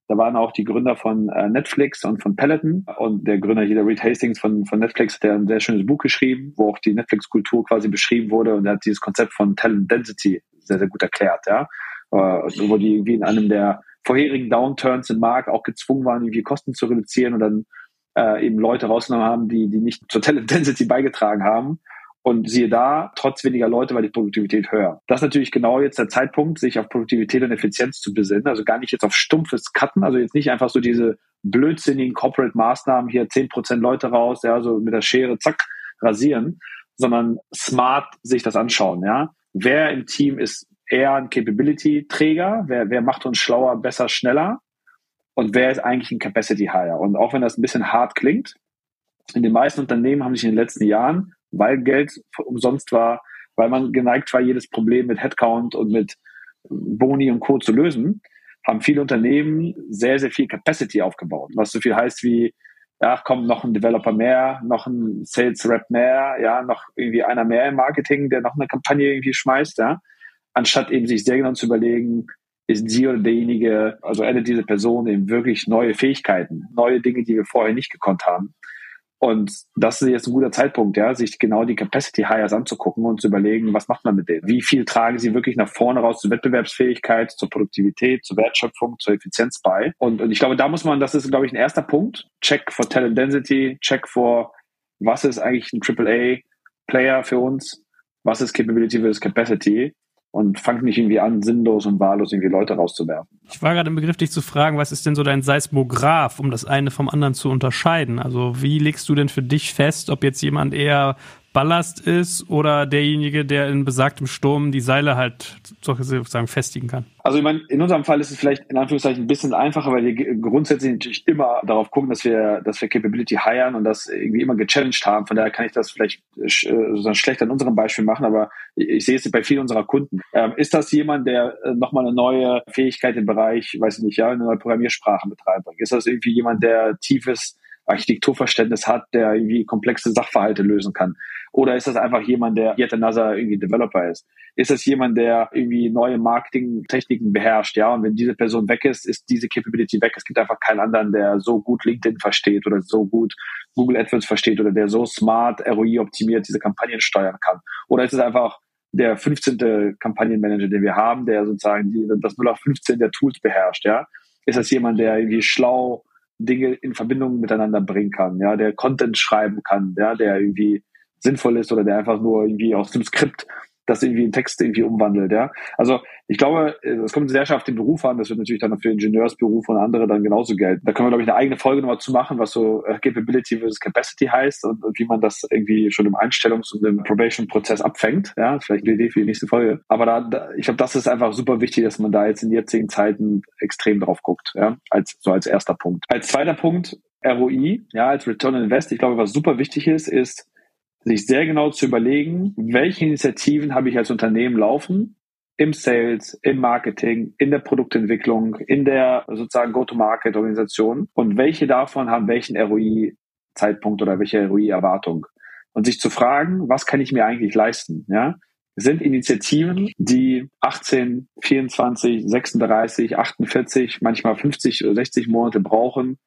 Da waren auch die Gründer von äh, Netflix und von Peloton und der Gründer hier, der Reed Hastings von, von Netflix, der ein sehr schönes Buch geschrieben, wo auch die Netflix-Kultur quasi beschrieben wurde und er hat dieses Konzept von Talent Density sehr, sehr gut erklärt, ja. Äh, wo die irgendwie in einem der vorherigen Downturns im Markt auch gezwungen waren, irgendwie Kosten zu reduzieren und dann äh, eben Leute rausgenommen haben, die, die nicht zur Talent Density beigetragen haben. Und siehe da, trotz weniger Leute war die Produktivität höher. Das ist natürlich genau jetzt der Zeitpunkt, sich auf Produktivität und Effizienz zu besinnen. Also gar nicht jetzt auf stumpfes Cutten, also jetzt nicht einfach so diese blödsinnigen Corporate-Maßnahmen, hier zehn Prozent Leute raus, ja, so mit der Schere, zack, rasieren, sondern smart sich das anschauen, ja. Wer im Team ist eher ein Capability-Träger? Wer, wer macht uns schlauer, besser, schneller? Und wer ist eigentlich ein Capacity-Hire? Und auch wenn das ein bisschen hart klingt, in den meisten Unternehmen haben sich in den letzten Jahren, weil Geld umsonst war, weil man geneigt war, jedes Problem mit Headcount und mit Boni und Co. zu lösen, haben viele Unternehmen sehr, sehr viel Capacity aufgebaut. Was so viel heißt wie, ja, kommt noch ein Developer mehr, noch ein Sales Rep mehr, ja, noch irgendwie einer mehr im Marketing, der noch eine Kampagne irgendwie schmeißt, ja, anstatt eben sich sehr genau zu überlegen, ist sie oder derjenige, also addet diese Person eben wirklich neue Fähigkeiten, neue Dinge, die wir vorher nicht gekonnt haben. Und das ist jetzt ein guter Zeitpunkt, ja, sich genau die Capacity Hires anzugucken und zu überlegen, was macht man mit denen? Wie viel tragen sie wirklich nach vorne raus zur Wettbewerbsfähigkeit, zur Produktivität, zur Wertschöpfung, zur Effizienz bei? Und, und ich glaube, da muss man, das ist, glaube ich, ein erster Punkt. Check for Talent Density, check for, was ist eigentlich ein Triple A Player für uns? Was ist Capability versus Capacity? Und fangt nicht irgendwie an, sinnlos und wahllos irgendwie Leute rauszuwerfen. Ich war gerade im Begriff, dich zu fragen, was ist denn so dein Seismograph, um das eine vom anderen zu unterscheiden? Also wie legst du denn für dich fest, ob jetzt jemand eher Ballast ist oder derjenige, der in besagtem Sturm die Seile halt sozusagen festigen kann? Also ich meine, in unserem Fall ist es vielleicht in Anführungszeichen ein bisschen einfacher, weil wir grundsätzlich natürlich immer darauf gucken, dass wir, dass wir Capability hiren und das irgendwie immer gechallenged haben. Von daher kann ich das vielleicht äh, schlecht an unserem Beispiel machen, aber ich, ich sehe es bei vielen unserer Kunden. Ähm, ist das jemand, der äh, nochmal eine neue Fähigkeit im Bereich, weiß ich nicht, ja, eine neue Programmiersprache mit reinbringt? Ist das irgendwie jemand, der tiefes Architekturverständnis hat, der irgendwie komplexe Sachverhalte lösen kann? Oder ist das einfach jemand, der yet another irgendwie Developer ist? Ist das jemand, der irgendwie neue Marketingtechniken beherrscht? Ja, und wenn diese Person weg ist, ist diese Capability weg. Es gibt einfach keinen anderen, der so gut LinkedIn versteht oder so gut Google AdWords versteht oder der so smart R O I optimiert diese Kampagnen steuern kann. Oder ist es einfach der fünfzehnte Kampagnenmanager, den wir haben, der sozusagen die, das null acht fünfzehn der Tools beherrscht? Ja, ist das jemand, der irgendwie schlau Dinge in Verbindung miteinander bringen kann, ja, der Content schreiben kann, ja, der irgendwie sinnvoll ist oder der einfach nur irgendwie aus dem Skript das irgendwie in Text irgendwie umwandelt, ja. Also ich glaube, es kommt sehr stark auf den Beruf an, das wird natürlich dann für Ingenieursberufe und andere dann genauso gelten. Da können wir, glaube ich, eine eigene Folge nochmal zu machen, was so Capability versus Capacity heißt und, und wie man das irgendwie schon im Einstellungs- und im Probation-Prozess abfängt, ja, vielleicht eine Idee für die nächste Folge. Aber da, da ich glaube, das ist einfach super wichtig, dass man da jetzt in jetzigen Zeiten extrem drauf guckt, ja, als, so als erster Punkt. Als zweiter Punkt, R O I, ja, als Return on Invest. Ich glaube, was super wichtig ist, ist, sich sehr genau zu überlegen, welche Initiativen habe ich als Unternehmen laufen, im Sales, im Marketing, in der Produktentwicklung, in der sozusagen Go-to-Market-Organisation und welche davon haben welchen R O I-Zeitpunkt oder welche R O I-Erwartung. Und sich zu fragen, was kann ich mir eigentlich leisten? Ja? Es sind Initiativen, die achtzehn, vierundzwanzig, sechsunddreißig, achtundvierzig, manchmal fünfzig oder sechzig Monate brauchen,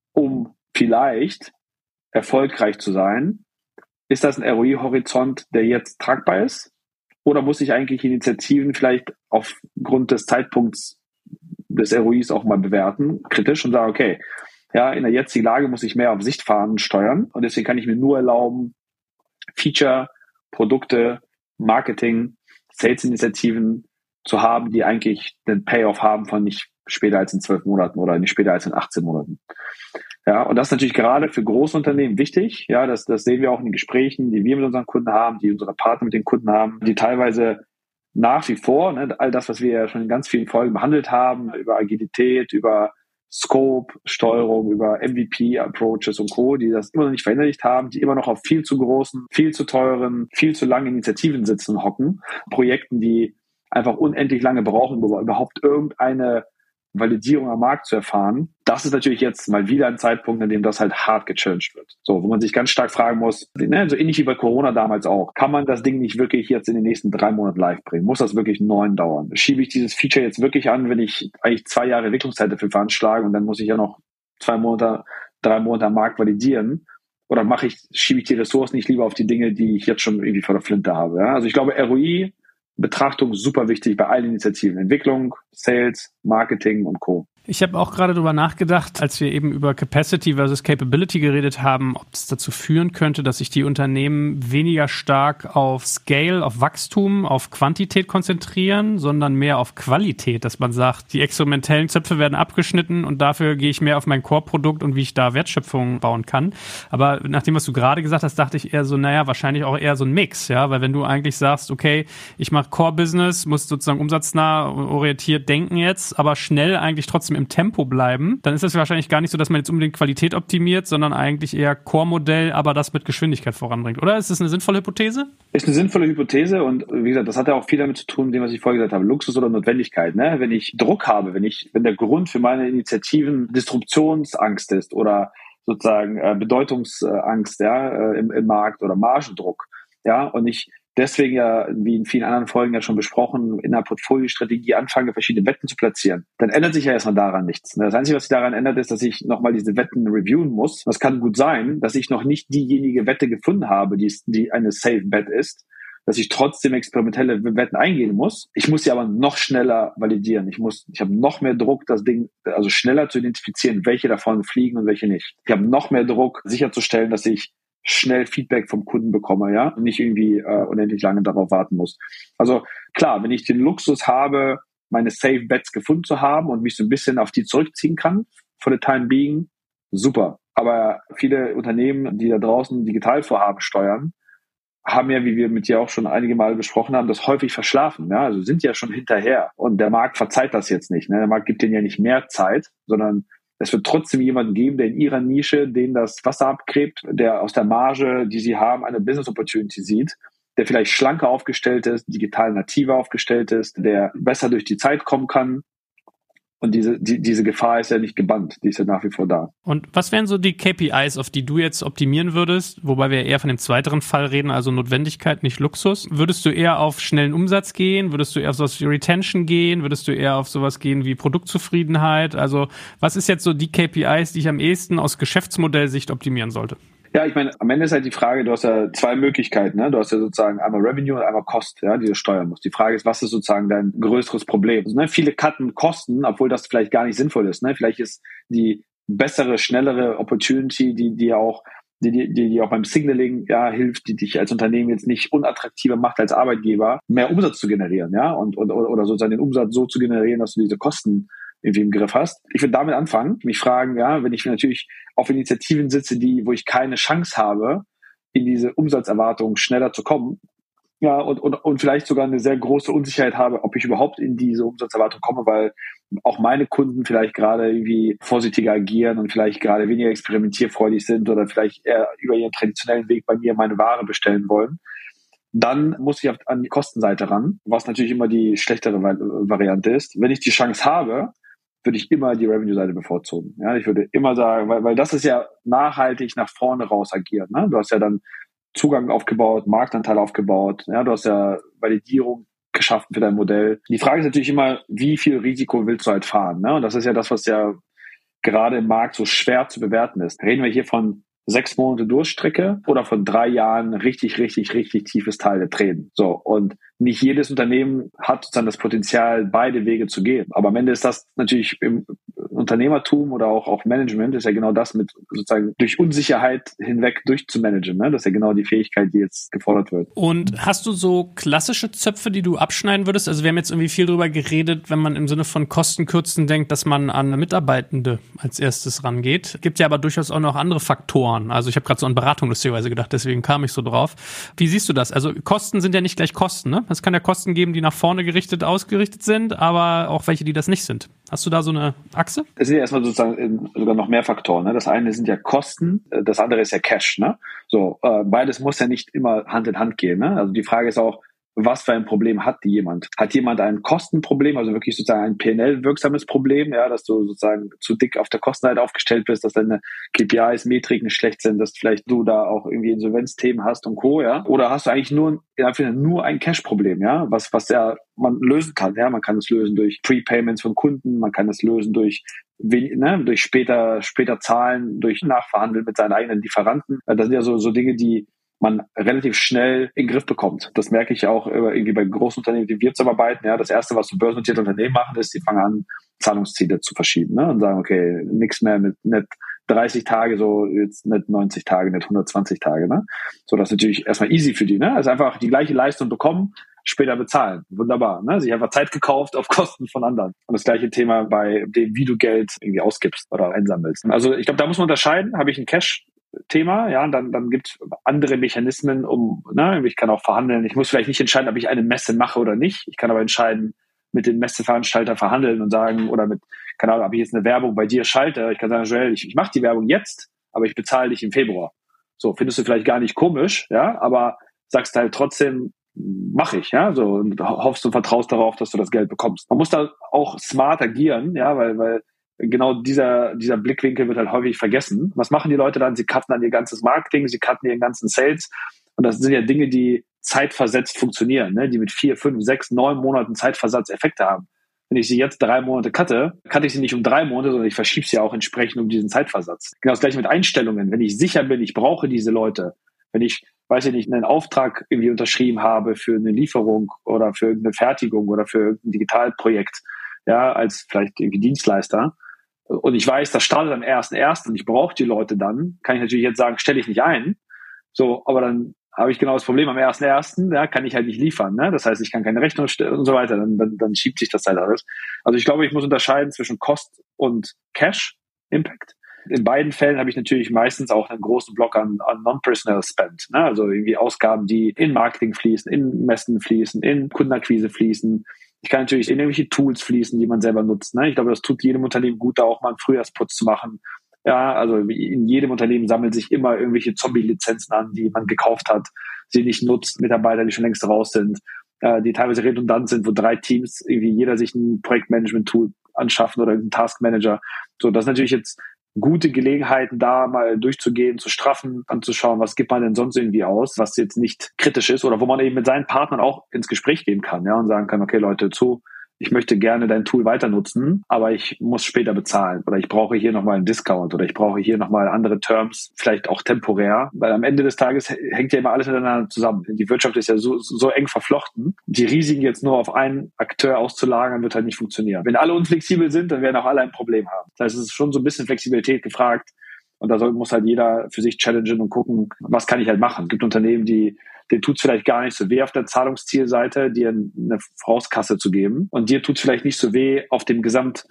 um vielleicht erfolgreich zu sein. Ist das ein R O I-Horizont, der jetzt tragbar ist? Oder muss ich eigentlich Initiativen vielleicht aufgrund des Zeitpunkts des R O Is auch mal bewerten, kritisch und sagen, okay, ja, in der jetzigen Lage muss ich mehr auf Sichtfahnen steuern und deswegen kann ich mir nur erlauben, Feature, Produkte, Marketing, Sales-Initiativen zu haben, die eigentlich den Payoff haben von nicht später als in zwölf Monaten oder nicht später als in achtzehn Monaten. Ja, und das ist natürlich gerade für große Unternehmen wichtig. Ja, das, das sehen wir auch in den Gesprächen, die wir mit unseren Kunden haben, die unsere Partner mit den Kunden haben, die teilweise nach wie vor, ne, all das, was wir ja schon in ganz vielen Folgen behandelt haben, über Agilität, über Scope, Steuerung, über M V P-Approaches und Co., die das immer noch nicht verinnerlicht haben, die immer noch auf viel zu großen, viel zu teuren, viel zu langen Initiativen sitzen, hocken, Projekten, die einfach unendlich lange brauchen, um überhaupt irgendeine Validierung am Markt zu erfahren, das ist natürlich jetzt mal wieder ein Zeitpunkt, an dem das halt hart gechallenged wird. So, wo man sich ganz stark fragen muss, ne, so ähnlich wie bei Corona damals auch, kann man das Ding nicht wirklich jetzt in den nächsten drei Monaten live bringen? Muss das wirklich neun dauern? Schiebe ich dieses Feature jetzt wirklich an, wenn ich eigentlich zwei Jahre Entwicklungszeit dafür veranschlage und dann muss ich ja noch zwei Monate, drei Monate am Markt validieren? Oder mache ich, schiebe ich die Ressourcen nicht lieber auf die Dinge, die ich jetzt schon irgendwie vor der Flinte habe? Ja? Also ich glaube, R O I, Betrachtung super wichtig bei allen Initiativen. Entwicklung, Sales, Marketing und Co. Ich habe auch gerade darüber nachgedacht, als wir eben über Capacity versus Capability geredet haben, ob es dazu führen könnte, dass sich die Unternehmen weniger stark auf Scale, auf Wachstum, auf Quantität konzentrieren, sondern mehr auf Qualität, dass man sagt, die experimentellen Zöpfe werden abgeschnitten und dafür gehe ich mehr auf mein Core-Produkt und wie ich da Wertschöpfung bauen kann. Aber nach dem, was du gerade gesagt hast, dachte ich eher so, naja, wahrscheinlich auch eher so ein Mix, ja, weil wenn du eigentlich sagst, okay, ich mache Core-Business, muss sozusagen umsatznah orientiert denken jetzt, aber schnell eigentlich trotzdem im Tempo bleiben, dann ist es wahrscheinlich gar nicht so, dass man jetzt unbedingt Qualität optimiert, sondern eigentlich eher Core-Modell, aber das mit Geschwindigkeit voranbringt. Oder ist das eine sinnvolle Hypothese? Ist eine sinnvolle Hypothese und wie gesagt, das hat ja auch viel damit zu tun, mit dem, was ich vorher gesagt habe, Luxus oder Notwendigkeit. Ne? Wenn ich Druck habe, wenn ich, wenn der Grund für meine Initiativen Disruptionsangst ist oder sozusagen äh, Bedeutungsangst ja, äh, im, im Markt oder Margendruck, ja, und ich deswegen ja, wie in vielen anderen Folgen ja schon besprochen, in der Portfoliostrategie anfange, verschiedene Wetten zu platzieren, dann ändert sich ja erstmal daran nichts. Das Einzige, was sich daran ändert, ist, dass ich nochmal diese Wetten reviewen muss. Das kann gut sein, dass ich noch nicht diejenige Wette gefunden habe, die, die eine Safe Bet ist, dass ich trotzdem experimentelle Wetten eingehen muss. Ich muss sie aber noch schneller validieren. Ich muss, ich habe noch mehr Druck, das Ding also schneller zu identifizieren, welche davon fliegen und welche nicht. Ich habe noch mehr Druck, sicherzustellen, dass ich schnell Feedback vom Kunden bekomme, ja, und nicht irgendwie äh, unendlich lange darauf warten muss. Also klar, wenn ich den Luxus habe, meine Safe Bets gefunden zu haben und mich so ein bisschen auf die zurückziehen kann, for the time being, super. Aber viele Unternehmen, die da draußen Digitalvorhaben steuern, haben ja, wie wir mit dir auch schon einige Mal besprochen haben, das häufig verschlafen, ja, also sind ja schon hinterher und der Markt verzeiht das jetzt nicht, ne? Der Markt gibt denen ja nicht mehr Zeit, sondern es wird trotzdem jemanden geben, der in ihrer Nische denen das Wasser abgräbt, der aus der Marge, die sie haben, eine Business Opportunity sieht, der vielleicht schlanker aufgestellt ist, digital nativer aufgestellt ist, der besser durch die Zeit kommen kann. Und diese, die, diese Gefahr ist ja nicht gebannt, die ist ja nach wie vor da. Und was wären so die K P Is, auf die du jetzt optimieren würdest, wobei wir eher von dem zweiteren Fall reden, also Notwendigkeit, nicht Luxus? Würdest du eher auf schnellen Umsatz gehen? Würdest du eher auf sowas wie Retention gehen? Würdest du eher auf sowas gehen wie Produktzufriedenheit? Also was ist jetzt so die K P Is, die ich am ehesten aus Geschäftsmodellsicht optimieren sollte? Ja, ich meine, am Ende ist halt die Frage, du hast ja zwei Möglichkeiten, ne? Du hast ja sozusagen einmal Revenue und einmal Cost, ja, die du steuern musst. Die Frage ist, was ist sozusagen dein größeres Problem? Also, ne, viele cutten Kosten, obwohl das vielleicht gar nicht sinnvoll ist, ne? Vielleicht ist die bessere, schnellere Opportunity, die, die auch, die, die, die auch beim Signaling, ja, hilft, die dich als Unternehmen jetzt nicht unattraktiver macht als Arbeitgeber, mehr Umsatz zu generieren, ja, und, und, oder sozusagen den Umsatz so zu generieren, dass du diese Kosten irgendwie im Griff hast. Ich würde damit anfangen, mich fragen, ja, wenn ich natürlich auf Initiativen sitze, die, wo ich keine Chance habe, in diese Umsatzerwartungen schneller zu kommen, ja, und, und, und vielleicht sogar eine sehr große Unsicherheit habe, ob ich überhaupt in diese Umsatzerwartung komme, weil auch meine Kunden vielleicht gerade irgendwie vorsichtiger agieren und vielleicht gerade weniger experimentierfreudig sind oder vielleicht eher über ihren traditionellen Weg bei mir meine Ware bestellen wollen. Dann muss ich auf, an die Kostenseite ran, was natürlich immer die schlechtere Variante ist. Wenn ich die Chance habe, würde ich immer die Revenue-Seite bevorzugen. Ja, ich würde immer sagen, weil, weil das ist ja nachhaltig nach vorne raus agiert. Ne? Du hast ja dann Zugang aufgebaut, Marktanteil aufgebaut. Ja, du hast ja Validierung geschaffen für dein Modell. Die Frage ist natürlich immer, wie viel Risiko willst du halt fahren? Ne? Und das ist ja das, was ja gerade im Markt so schwer zu bewerten ist. Reden wir hier von sechs Monate Durchstrecke oder von drei Jahren richtig, richtig, richtig tiefes Tal der Tränen. So. Und nicht jedes Unternehmen hat sozusagen das Potenzial, beide Wege zu gehen. Aber am Ende ist das natürlich im Unternehmertum oder auch, auch Management ist ja genau das mit sozusagen durch Unsicherheit hinweg durchzumanagen. Ne? Das ist ja genau die Fähigkeit, die jetzt gefordert wird. Und hast du so klassische Zöpfe, die du abschneiden würdest? Also wir haben jetzt irgendwie viel drüber geredet, wenn man im Sinne von Kostenkürzen denkt, dass man an Mitarbeitende als erstes rangeht. Gibt ja aber durchaus auch noch andere Faktoren. Also ich habe gerade so an Beratung lustigerweise gedacht, deswegen kam ich so drauf. Wie siehst du das? Also Kosten sind ja nicht gleich Kosten, ne? Es kann ja Kosten geben, die nach vorne gerichtet ausgerichtet sind, aber auch welche, die das nicht sind. Hast du da so eine Achse? Es sind ja erstmal sozusagen sogar noch mehr Faktoren. Ne? Das eine sind ja Kosten, das andere ist ja Cash. Ne? So, äh, beides muss ja nicht immer Hand in Hand gehen. Ne? Also die Frage ist auch, was für ein Problem hat jemand? Hat jemand ein Kostenproblem, also wirklich sozusagen ein P und L-wirksames Problem, ja, dass du sozusagen zu dick auf der Kostenseite aufgestellt bist, dass deine K P Is, Metriken schlecht sind, dass vielleicht du da auch irgendwie Insolvenzthemen hast und Co., ja? Oder hast du eigentlich nur, nur ein Cash-Problem, ja, was, was ja man lösen kann, ja, man kann es lösen durch Prepayments von Kunden, man kann es lösen durch Ne, durch später, später Zahlen, durch Nachverhandeln mit seinen eigenen Lieferanten. Das sind ja so, so Dinge, die man relativ schnell in den Griff bekommt. Das merke ich auch irgendwie bei großen Unternehmen, die wir zusammenarbeiten. Ja, das erste, was so börsennotierte Unternehmen machen, ist, die fangen an, Zahlungsziele zu verschieben, ne, und sagen, okay, nichts mehr mit nicht dreißig Tage, so jetzt nicht neunzig Tage, nicht hundertzwanzig Tage, ne. So, das ist natürlich erstmal easy für die, ne. Also einfach die gleiche Leistung bekommen, später bezahlen. Wunderbar, ne? Sich einfach Zeit gekauft auf Kosten von anderen. Und das gleiche Thema bei dem, wie du Geld irgendwie ausgibst oder einsammelst. Also ich glaube, da muss man unterscheiden. Habe ich ein Cash-Thema, ja, und dann, dann gibt es andere Mechanismen, um, ne, ich kann auch verhandeln. Ich muss vielleicht nicht entscheiden, ob ich eine Messe mache oder nicht. Ich kann aber entscheiden, mit dem Messeveranstalter verhandeln und sagen, oder mit, keine Ahnung, ob ich jetzt eine Werbung bei dir schalte. Ich kann sagen, Joel, ich, ich mache die Werbung jetzt, aber ich bezahle dich im Februar. So, findest du vielleicht gar nicht komisch, ja, aber sagst halt trotzdem, mache ich, ja, so, und hoffst und vertraust darauf, dass du das Geld bekommst. Man muss da auch smart agieren, ja, weil, weil genau dieser, dieser Blickwinkel wird halt häufig vergessen. Was machen die Leute dann? Sie cutten dann ihr ganzes Marketing, sie cutten ihren ganzen Sales. Und das sind ja Dinge, die zeitversetzt funktionieren, ne, die mit vier, fünf, sechs, neun Monaten Zeitversatz Effekte haben. Wenn ich sie jetzt drei Monate cutte, cutte ich sie nicht um drei Monate, sondern ich verschiebe sie auch entsprechend um diesen Zeitversatz. Genau das gleiche mit Einstellungen. Wenn ich sicher bin, ich brauche diese Leute, wenn ich, weiß ich nicht, einen Auftrag irgendwie unterschrieben habe für eine Lieferung oder für irgendeine Fertigung oder für irgendein Digitalprojekt, ja, als vielleicht irgendwie Dienstleister, und ich weiß, das startet am ersten ersten und ich brauche die Leute dann, kann ich natürlich jetzt sagen, stelle ich nicht ein, so, aber dann habe ich genau das Problem, am ersten ersten, ja, kann ich halt nicht liefern, ne? Das heißt, ich kann keine Rechnung stellen und so weiter, dann, dann, dann schiebt sich das halt alles. Also ich glaube, ich muss unterscheiden zwischen Cost und Cash-Impact. In beiden Fällen habe ich natürlich meistens auch einen großen Block an, an Non-Personal Spend, ne? Also irgendwie Ausgaben, die in Marketing fließen, in Messen fließen, in Kundenakquise fließen. Ich kann natürlich in irgendwelche Tools fließen, die man selber nutzt, ne? Ich glaube, das tut jedem Unternehmen gut, da auch mal einen Frühjahrsputz zu machen. Ja, also in jedem Unternehmen sammeln sich immer irgendwelche Zombie-Lizenzen an, die man gekauft hat, sie nicht nutzt, Mitarbeiter, die schon längst raus sind, äh, die teilweise redundant sind, wo drei Teams irgendwie jeder sich ein Projektmanagement-Tool anschaffen oder einen Taskmanager. So, das ist natürlich jetzt gute Gelegenheiten, da mal durchzugehen, zu straffen, anzuschauen, was gibt man denn sonst irgendwie aus, was jetzt nicht kritisch ist oder wo man eben mit seinen Partnern auch ins Gespräch gehen kann, ja, und sagen kann, okay, Leute, zu, ich möchte gerne dein Tool weiter nutzen, aber ich muss später bezahlen oder ich brauche hier nochmal einen Discount oder ich brauche hier nochmal andere Terms, vielleicht auch temporär, weil am Ende des Tages hängt ja immer alles miteinander zusammen. Die Wirtschaft ist ja so, so eng verflochten. Die Risiken jetzt nur auf einen Akteur auszulagern, wird halt nicht funktionieren. Wenn alle unflexibel sind, dann werden auch alle ein Problem haben. Das heißt, es ist schon so ein bisschen Flexibilität gefragt und da soll, muss halt jeder für sich challengen und gucken, was kann ich halt machen. Es gibt Unternehmen, die denen tut es vielleicht gar nicht so weh auf der Zahlungszielseite, dir eine Vorauskasse zu geben. Und dir tut es vielleicht nicht so weh, auf dem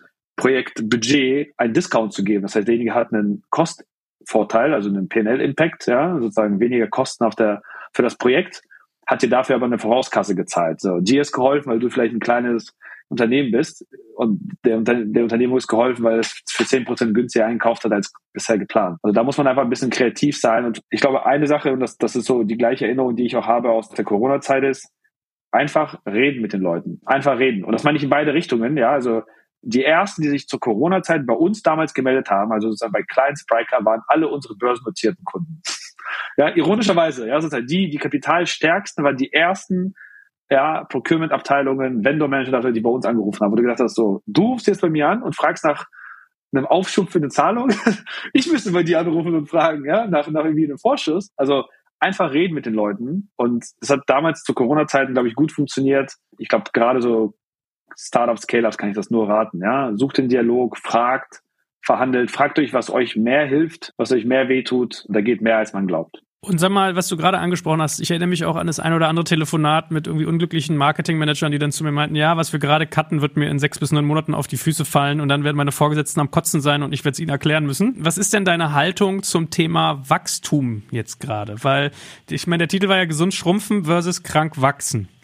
Gesamtprojektbudget einen Discount zu geben. Das heißt, derjenige hat einen Kostvorteil, also einen P und L-Impact, ja, sozusagen weniger Kosten auf der für das Projekt, hat dir dafür aber eine Vorauskasse gezahlt. So, dir ist geholfen, weil du vielleicht ein kleines Unternehmen bist und der, der Unternehmung ist geholfen, weil es für zehn Prozent günstiger einkauft hat als bisher geplant. Also da muss man einfach ein bisschen kreativ sein und ich glaube, eine Sache, und das, das ist so die gleiche Erinnerung, die ich auch habe aus der Corona-Zeit ist, einfach reden mit den Leuten. Einfach reden. Und das meine ich in beide Richtungen, ja, also die ersten, die sich zur Corona-Zeit bei uns damals gemeldet haben, also sozusagen bei kleinen Spryker, waren alle unsere börsennotierten Kunden. Ja, ironischerweise, ja, sozusagen die, die kapitalstärksten waren die ersten, ja, Procurement-Abteilungen, Vendor-Manager, die bei uns angerufen haben, wo du gesagt hast, so, du rufst jetzt bei mir an und fragst nach einem Aufschub für eine Zahlung. Ich müsste bei dir anrufen und fragen, ja, nach, nach irgendwie einem Vorschuss. Also einfach reden mit den Leuten. Und das hat damals zu Corona-Zeiten, glaube ich, gut funktioniert. Ich glaube, gerade so Startups, Scale-Ups kann ich das nur raten, ja. Sucht den Dialog, fragt, verhandelt, fragt euch, was euch mehr hilft, was euch mehr wehtut. Da geht mehr, als man glaubt. Und sag mal, was du gerade angesprochen hast, ich erinnere mich auch an das ein oder andere Telefonat mit irgendwie unglücklichen Marketingmanagern, die dann zu mir meinten, ja, was wir gerade cutten, wird mir in sechs bis neun Monaten auf die Füße fallen und dann werden meine Vorgesetzten am Kotzen sein und ich werde es ihnen erklären müssen. Was ist denn deine Haltung zum Thema Wachstum jetzt gerade? Weil, ich meine, der Titel war ja gesund schrumpfen versus krank wachsen.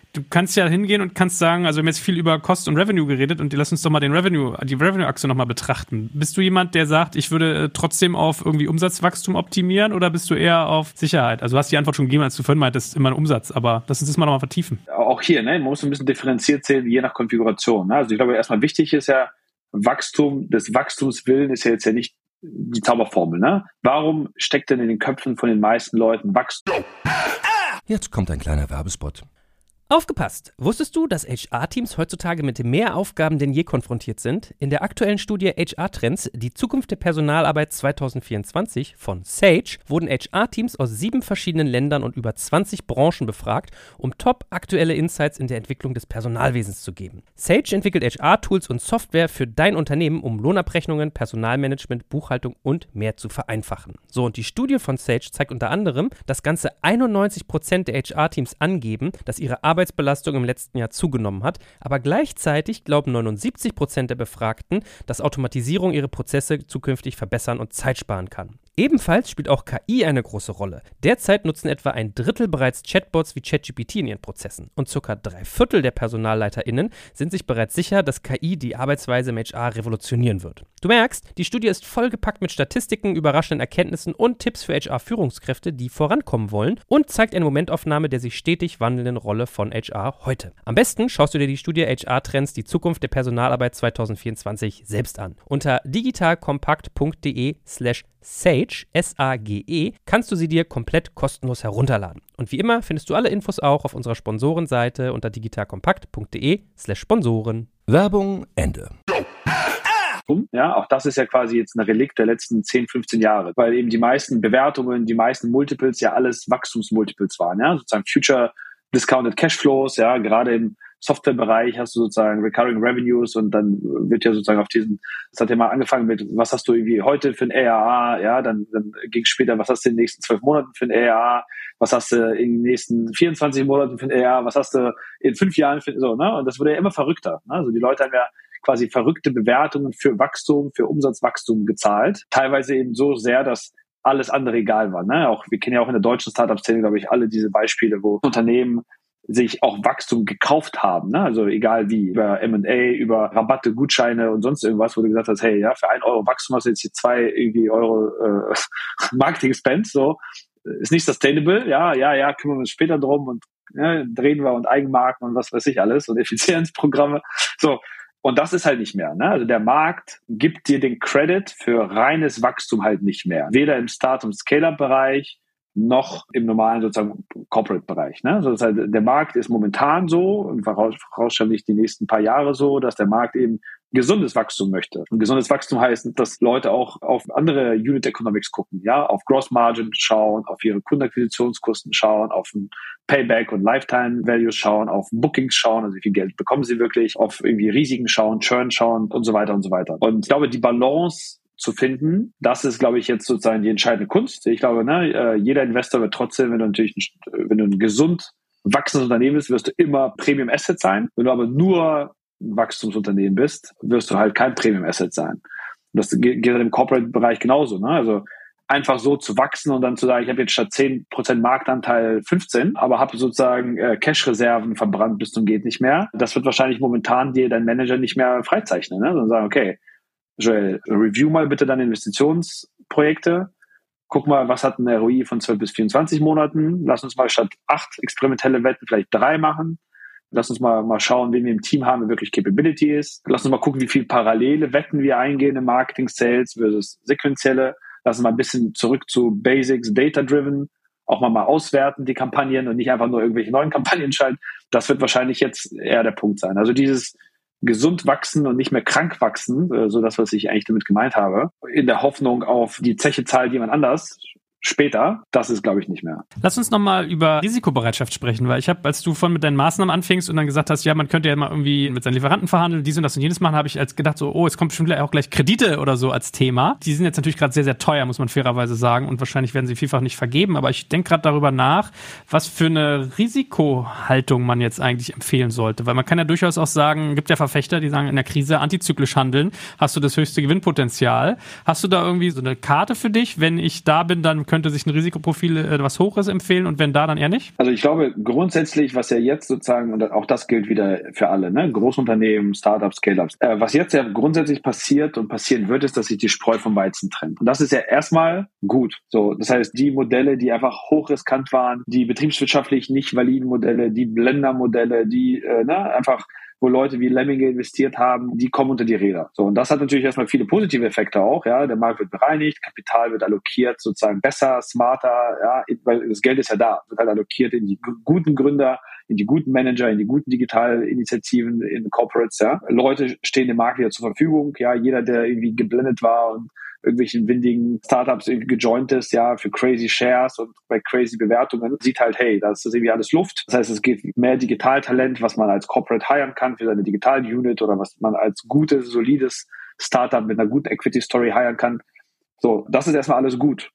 du kannst ja hingehen und kannst sagen, also wir haben jetzt viel über Cost und Revenue geredet und lass uns doch mal den Revenue, die Revenue-Achse nochmal betrachten. Bist du jemand, der sagt, ich würde trotzdem auf irgendwie Umsatzwachstum optimieren oder bist du eher auf Sicherheit? Also du hast die Antwort schon gegeben, als du vorhin meintest, immer ein Umsatz, aber lass uns das mal nochmal vertiefen. Auch hier, ne, man muss ein bisschen differenziert sehen, je nach Konfiguration. Ne? Also ich glaube, erstmal wichtig ist ja, Wachstum, des Wachstumswillen ist ja jetzt ja nicht die Zauberformel. Ne? Warum steckt denn in den Köpfen von den meisten Leuten Wachstum? Jetzt kommt ein kleiner Werbespot. Aufgepasst! Wusstest du, dass H R-Teams heutzutage mit mehr Aufgaben denn je konfrontiert sind? In der aktuellen Studie H R-Trends, die Zukunft der Personalarbeit zwanzig vierundzwanzig von Sage, wurden H R-Teams aus sieben verschiedenen Ländern und über zwanzig Branchen befragt, um top aktuelle Insights in der Entwicklung des Personalwesens zu geben. Sage entwickelt H R-Tools und Software für dein Unternehmen, um Lohnabrechnungen, Personalmanagement, Buchhaltung und mehr zu vereinfachen. So, und die Studie von Sage zeigt unter anderem, dass ganze einundneunzig Prozent der H R-Teams angeben, dass ihre Arbeit Arbeitsbelastung im letzten Jahr zugenommen hat, aber gleichzeitig glauben neunundsiebzig Prozent der Befragten, dass Automatisierung ihre Prozesse zukünftig verbessern und Zeit sparen kann. Ebenfalls spielt auch K I eine große Rolle. Derzeit nutzen etwa ein Drittel bereits Chatbots wie ChatGPT in ihren Prozessen und circa drei Viertel der PersonalleiterInnen sind sich bereits sicher, dass K I die Arbeitsweise im H R revolutionieren wird. Du merkst, die Studie ist vollgepackt mit Statistiken, überraschenden Erkenntnissen und Tipps für H R-Führungskräfte, die vorankommen wollen und zeigt eine Momentaufnahme der sich stetig wandelnden Rolle von H R heute. Am besten schaust du dir die Studie H R-Trends, die Zukunft der Personalarbeit zwanzig vierundzwanzig selbst an. Unter digitalkompakt.de slash Sage, S A G E, kannst du sie dir komplett kostenlos herunterladen. Und wie immer findest du alle Infos auch auf unserer Sponsorenseite unter digitalkompakt.de slash Sponsoren. Werbung Ende. Ja, auch das ist ja quasi jetzt ein Relikt der letzten zehn, fünfzehn Jahre, weil eben die meisten Bewertungen, die meisten Multiples ja alles Wachstumsmultiples waren, ja, sozusagen Future Discounted Cashflows, ja, gerade im Softwarebereich hast du sozusagen Recurring Revenues und dann wird ja sozusagen auf diesen, das hat ja mal angefangen mit, was hast du irgendwie heute für ein A R A, ja, dann, dann ging es später, was hast du in den nächsten zwölf Monaten für ein A R A, was hast du in den nächsten vierundzwanzig Monaten für ein A R A, was hast du in fünf Jahren für, so, ne, und das wurde ja immer verrückter, ne, also die Leute haben ja quasi verrückte Bewertungen für Wachstum, für Umsatzwachstum gezahlt, teilweise eben so sehr, dass alles andere egal war, ne, auch, wir kennen ja auch in der deutschen Startup-Szene, glaube ich, alle diese Beispiele, wo Unternehmen sich auch Wachstum gekauft haben, ne? Also egal wie, über M und A, über Rabatte, Gutscheine und sonst irgendwas, wo du gesagt hast, hey, ja, für ein Euro Wachstum hast du jetzt hier zwei irgendwie Euro äh, Marketing-Spend, so, ist nicht sustainable, ja, ja, ja, kümmern wir uns später drum und ja, drehen wir und Eigenmarken und was weiß ich alles und Effizienzprogramme, so. Und das ist halt nicht mehr, ne? Also der Markt gibt dir den Credit für reines Wachstum halt nicht mehr. Weder im Start- und Scale-Up-Bereich, noch im normalen sozusagen Corporate-Bereich. Ne? Also das heißt, der Markt ist momentan so und vorausschaulich die nächsten paar Jahre so, dass der Markt eben gesundes Wachstum möchte. Und gesundes Wachstum heißt, dass Leute auch auf andere Unit Economics gucken, ja, auf Gross Margin schauen, auf ihre Kundenakquisitionskosten schauen, auf ein Payback und Lifetime Values schauen, auf Bookings schauen, also wie viel Geld bekommen sie wirklich, auf irgendwie Risiken schauen, Churn schauen und so weiter und so weiter. Und ich glaube, die Balance zu finden, das ist, glaube ich, jetzt sozusagen die entscheidende Kunst. Ich glaube, ne, jeder Investor wird trotzdem, wenn du natürlich, ein, wenn du ein gesund wachsendes Unternehmen bist, wirst du immer Premium Asset sein. Wenn du aber nur ein Wachstumsunternehmen bist, wirst du halt kein Premium Asset sein. Und das geht im Corporate-Bereich genauso. Ne? Also einfach so zu wachsen und dann zu sagen, ich habe jetzt statt zehn Prozent Marktanteil fünfzehn, aber habe sozusagen äh, Cash-Reserven verbrannt bis zum geht nicht mehr. Das wird wahrscheinlich momentan dir dein Manager nicht mehr freizeichnen, ne? Sondern sagen, okay, Joel, review mal bitte deine Investitionsprojekte. Guck mal, was hat ein R O I von zwölf bis vierundzwanzig Monaten. Lass uns mal statt acht experimentelle Wetten vielleicht drei machen. Lass uns mal, mal schauen, wen wir im Team haben, wer wirklich Capability ist. Lass uns mal gucken, wie viel parallele Wetten wir eingehen im Marketing, Sales versus sequenzielle. Lass uns mal ein bisschen zurück zu Basics, Data-Driven. Auch mal mal auswerten, die Kampagnen und nicht einfach nur irgendwelche neuen Kampagnen schalten. Das wird wahrscheinlich jetzt eher der Punkt sein. Also dieses gesund wachsen und nicht mehr krank wachsen, so das, was ich eigentlich damit gemeint habe, in der Hoffnung auf die Zeche zahlt jemand anders später, das ist, glaube ich, nicht mehr. Lass uns nochmal über Risikobereitschaft sprechen, weil ich habe, als du von mit deinen Maßnahmen anfingst und dann gesagt hast, ja, man könnte ja mal irgendwie mit seinen Lieferanten verhandeln, dies und das und jenes machen, habe ich als gedacht, so, oh, es kommt bestimmt auch gleich Kredite oder so als Thema. Die sind jetzt natürlich gerade sehr, sehr teuer, muss man fairerweise sagen, und wahrscheinlich werden sie vielfach nicht vergeben, aber ich denke gerade darüber nach, was für eine Risikohaltung man jetzt eigentlich empfehlen sollte, weil man kann ja durchaus auch sagen, gibt ja Verfechter, die sagen, in der Krise antizyklisch handeln, hast du das höchste Gewinnpotenzial. Hast du da irgendwie so eine Karte für dich? Wenn ich da bin, dann könnte könnte sich ein Risikoprofil, äh, was hoch ist, empfehlen und wenn da, dann eher nicht? Also ich glaube grundsätzlich, was ja jetzt sozusagen, und auch das gilt wieder für alle, ne, Großunternehmen, Startups, Scale-Ups, äh, was jetzt ja grundsätzlich passiert und passieren wird, ist, dass sich die Spreu vom Weizen trennt. Und das ist ja erstmal gut. So, das heißt, die Modelle, die einfach hochriskant waren, die betriebswirtschaftlich nicht validen Modelle, die Blender-Modelle, die äh, ne, einfach wo Leute wie Lemminge investiert haben, die kommen unter die Räder. So, und das hat natürlich erstmal viele positive Effekte auch, ja. Der Markt wird bereinigt, Kapital wird allokiert, sozusagen besser, smarter, ja, weil das Geld ist ja da, wird halt allokiert in die guten Gründer, in die guten Manager, in die guten Digitalinitiativen, in Corporates, ja. Leute stehen dem Markt wieder zur Verfügung, ja. Jeder, der irgendwie geblendet war und irgendwelchen windigen Startups irgendwie gejoint ist, ja, für crazy Shares und bei crazy Bewertungen, sieht halt, hey, das ist irgendwie alles Luft. Das heißt, es geht mehr Digitaltalent, was man als Corporate hiren kann für seine Digital-Unit oder was man als gutes, solides Startup mit einer guten Equity-Story hiren kann. So, das ist erstmal alles gut.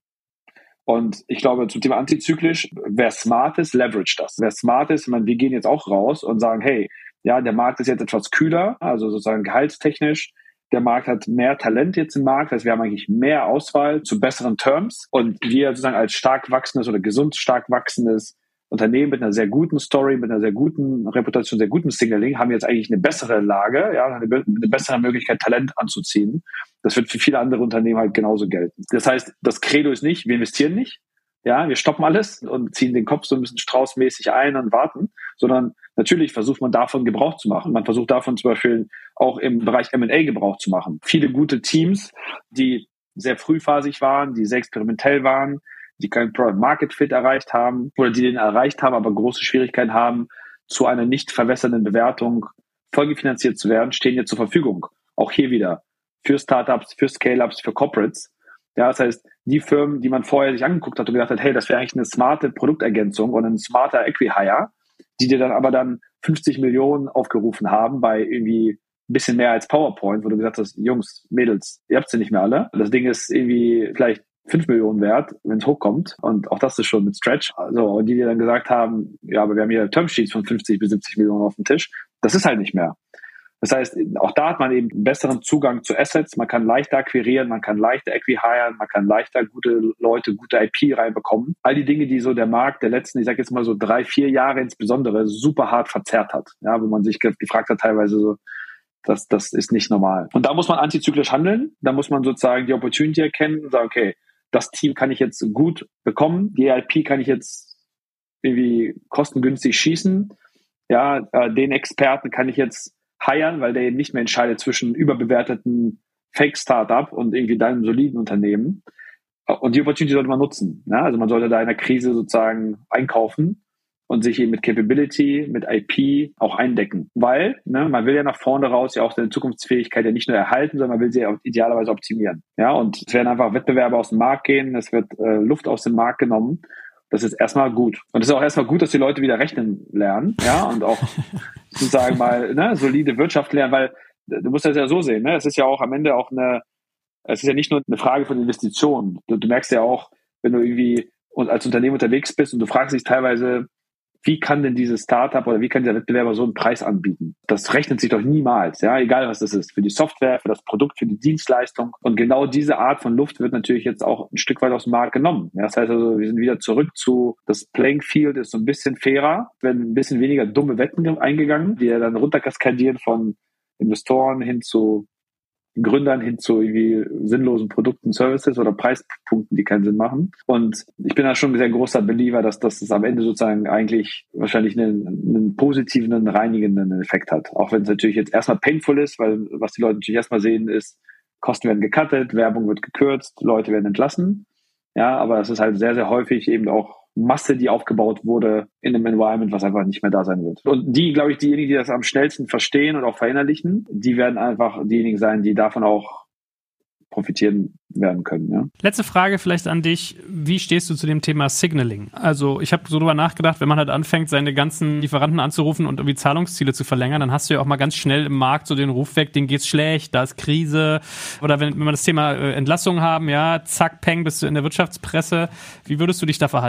Und ich glaube, zum Thema antizyklisch, wer smart ist, leverage das. Wer smart ist, man, wir gehen jetzt auch raus und sagen, hey, ja, der Markt ist jetzt etwas kühler, also sozusagen gehaltstechnisch. Der Markt hat mehr Talent jetzt im Markt, das heißt, wir haben eigentlich mehr Auswahl zu besseren Terms und wir sozusagen als stark wachsendes oder gesund stark wachsendes Unternehmen mit einer sehr guten Story, mit einer sehr guten Reputation, sehr guten Signaling haben jetzt eigentlich eine bessere Lage, ja, eine, eine bessere Möglichkeit, Talent anzuziehen. Das wird für viele andere Unternehmen halt genauso gelten. Das heißt, das Credo ist nicht, wir investieren nicht, ja, wir stoppen alles und ziehen den Kopf so ein bisschen straußmäßig ein und warten, sondern natürlich versucht man davon Gebrauch zu machen. Man versucht davon zum Beispiel auch im Bereich M und A Gebrauch zu machen. Viele gute Teams, die sehr frühphasig waren, die sehr experimentell waren, die keinen Product Market Fit erreicht haben oder die den erreicht haben, aber große Schwierigkeiten haben, zu einer nicht verwässernden Bewertung folgefinanziert zu werden, stehen jetzt zur Verfügung. Auch hier wieder für Startups, für Scale-Ups, für Corporates. Ja, das heißt, die Firmen, die man vorher sich angeguckt hat und gedacht hat, hey, das wäre eigentlich eine smarte Produktergänzung und ein smarter Equi-Hire, die dir dann aber dann fünfzig Millionen aufgerufen haben bei irgendwie ein bisschen mehr als PowerPoint, wo du gesagt hast, Jungs, Mädels, ihr habt sie nicht mehr alle. Das Ding ist irgendwie vielleicht fünf Millionen wert, wenn es hochkommt. Und auch das ist schon mit Stretch. Also, und die dir dann gesagt haben, ja, aber wir haben hier Termsheets von fünfzig bis siebzig Millionen auf dem Tisch. Das ist halt nicht mehr. Das heißt, auch da hat man eben einen besseren Zugang zu Assets. Man kann leichter akquirieren, man kann leichter acquirieren, man kann leichter gute Leute, gute I P reinbekommen. All die Dinge, die so der Markt der letzten, ich sage jetzt mal so drei, vier Jahre insbesondere super hart verzerrt hat. Ja, wo man sich gefragt hat teilweise so, das, das ist nicht normal. Und da muss man antizyklisch handeln. Da muss man sozusagen die Opportunity erkennen und sagen, okay, das Team kann ich jetzt gut bekommen. Die I P kann ich jetzt irgendwie kostengünstig schießen. Ja, den Experten kann ich jetzt hiren, weil der eben nicht mehr entscheidet zwischen überbewerteten Fake-Startup und irgendwie deinem soliden Unternehmen. Und die Opportunity sollte man nutzen. Ja? Also man sollte da in der Krise sozusagen einkaufen und sich eben mit Capability, mit I P auch eindecken. Weil ne, man will ja nach vorne raus ja auch seine Zukunftsfähigkeit ja nicht nur erhalten, sondern man will sie ja idealerweise optimieren. Ja, und es werden einfach Wettbewerber aus dem Markt gehen, es wird äh, Luft aus dem Markt genommen. Das ist erstmal gut. Und es ist auch erstmal gut, dass die Leute wieder rechnen lernen, ja, und auch sozusagen mal ne, solide Wirtschaft lernen, weil du musst das ja so sehen, ne? Es ist ja auch am Ende auch eine, es ist ja nicht nur eine Frage von Investitionen. Du, du merkst ja auch, wenn du irgendwie als Unternehmen unterwegs bist und du fragst dich teilweise, wie kann denn dieses Startup oder wie kann der Wettbewerber so einen Preis anbieten? Das rechnet sich doch niemals, ja, egal was das ist, für die Software, für das Produkt, für die Dienstleistung. Und genau diese Art von Luft wird natürlich jetzt auch ein Stück weit aus dem Markt genommen. Ja, das heißt also, wir sind wieder zurück zu, das Playing Field ist so ein bisschen fairer, werden ein bisschen weniger dumme Wetten eingegangen, die ja dann runterkaskadieren von Investoren hin zu Gründern hin zu irgendwie sinnlosen Produkten, Services oder Preispunkten, die keinen Sinn machen. Und ich bin da schon ein sehr großer Believer, dass das am Ende sozusagen eigentlich wahrscheinlich einen, einen positiven, einen reinigenden Effekt hat. Auch wenn es natürlich jetzt erstmal painful ist, weil was die Leute natürlich erstmal sehen ist, Kosten werden gecuttet, Werbung wird gekürzt, Leute werden entlassen. Ja, aber es ist halt sehr, sehr häufig eben auch Masse, die aufgebaut wurde in einem Environment, was einfach nicht mehr da sein wird. Und die, glaube ich, diejenigen, die das am schnellsten verstehen und auch verinnerlichen, die werden einfach diejenigen sein, die davon auch profitieren werden können. Ja. Letzte Frage vielleicht an dich. Wie stehst du zu dem Thema Signaling? Also ich habe so drüber nachgedacht, wenn man halt anfängt, seine ganzen Lieferanten anzurufen und irgendwie Zahlungsziele zu verlängern, dann hast du ja auch mal ganz schnell im Markt so den Ruf weg, denen geht's schlecht, da ist Krise. Oder wenn, wenn wir das Thema äh, Entlassung haben, ja, zack, peng, bist du in der Wirtschaftspresse. Wie würdest du dich da verhalten?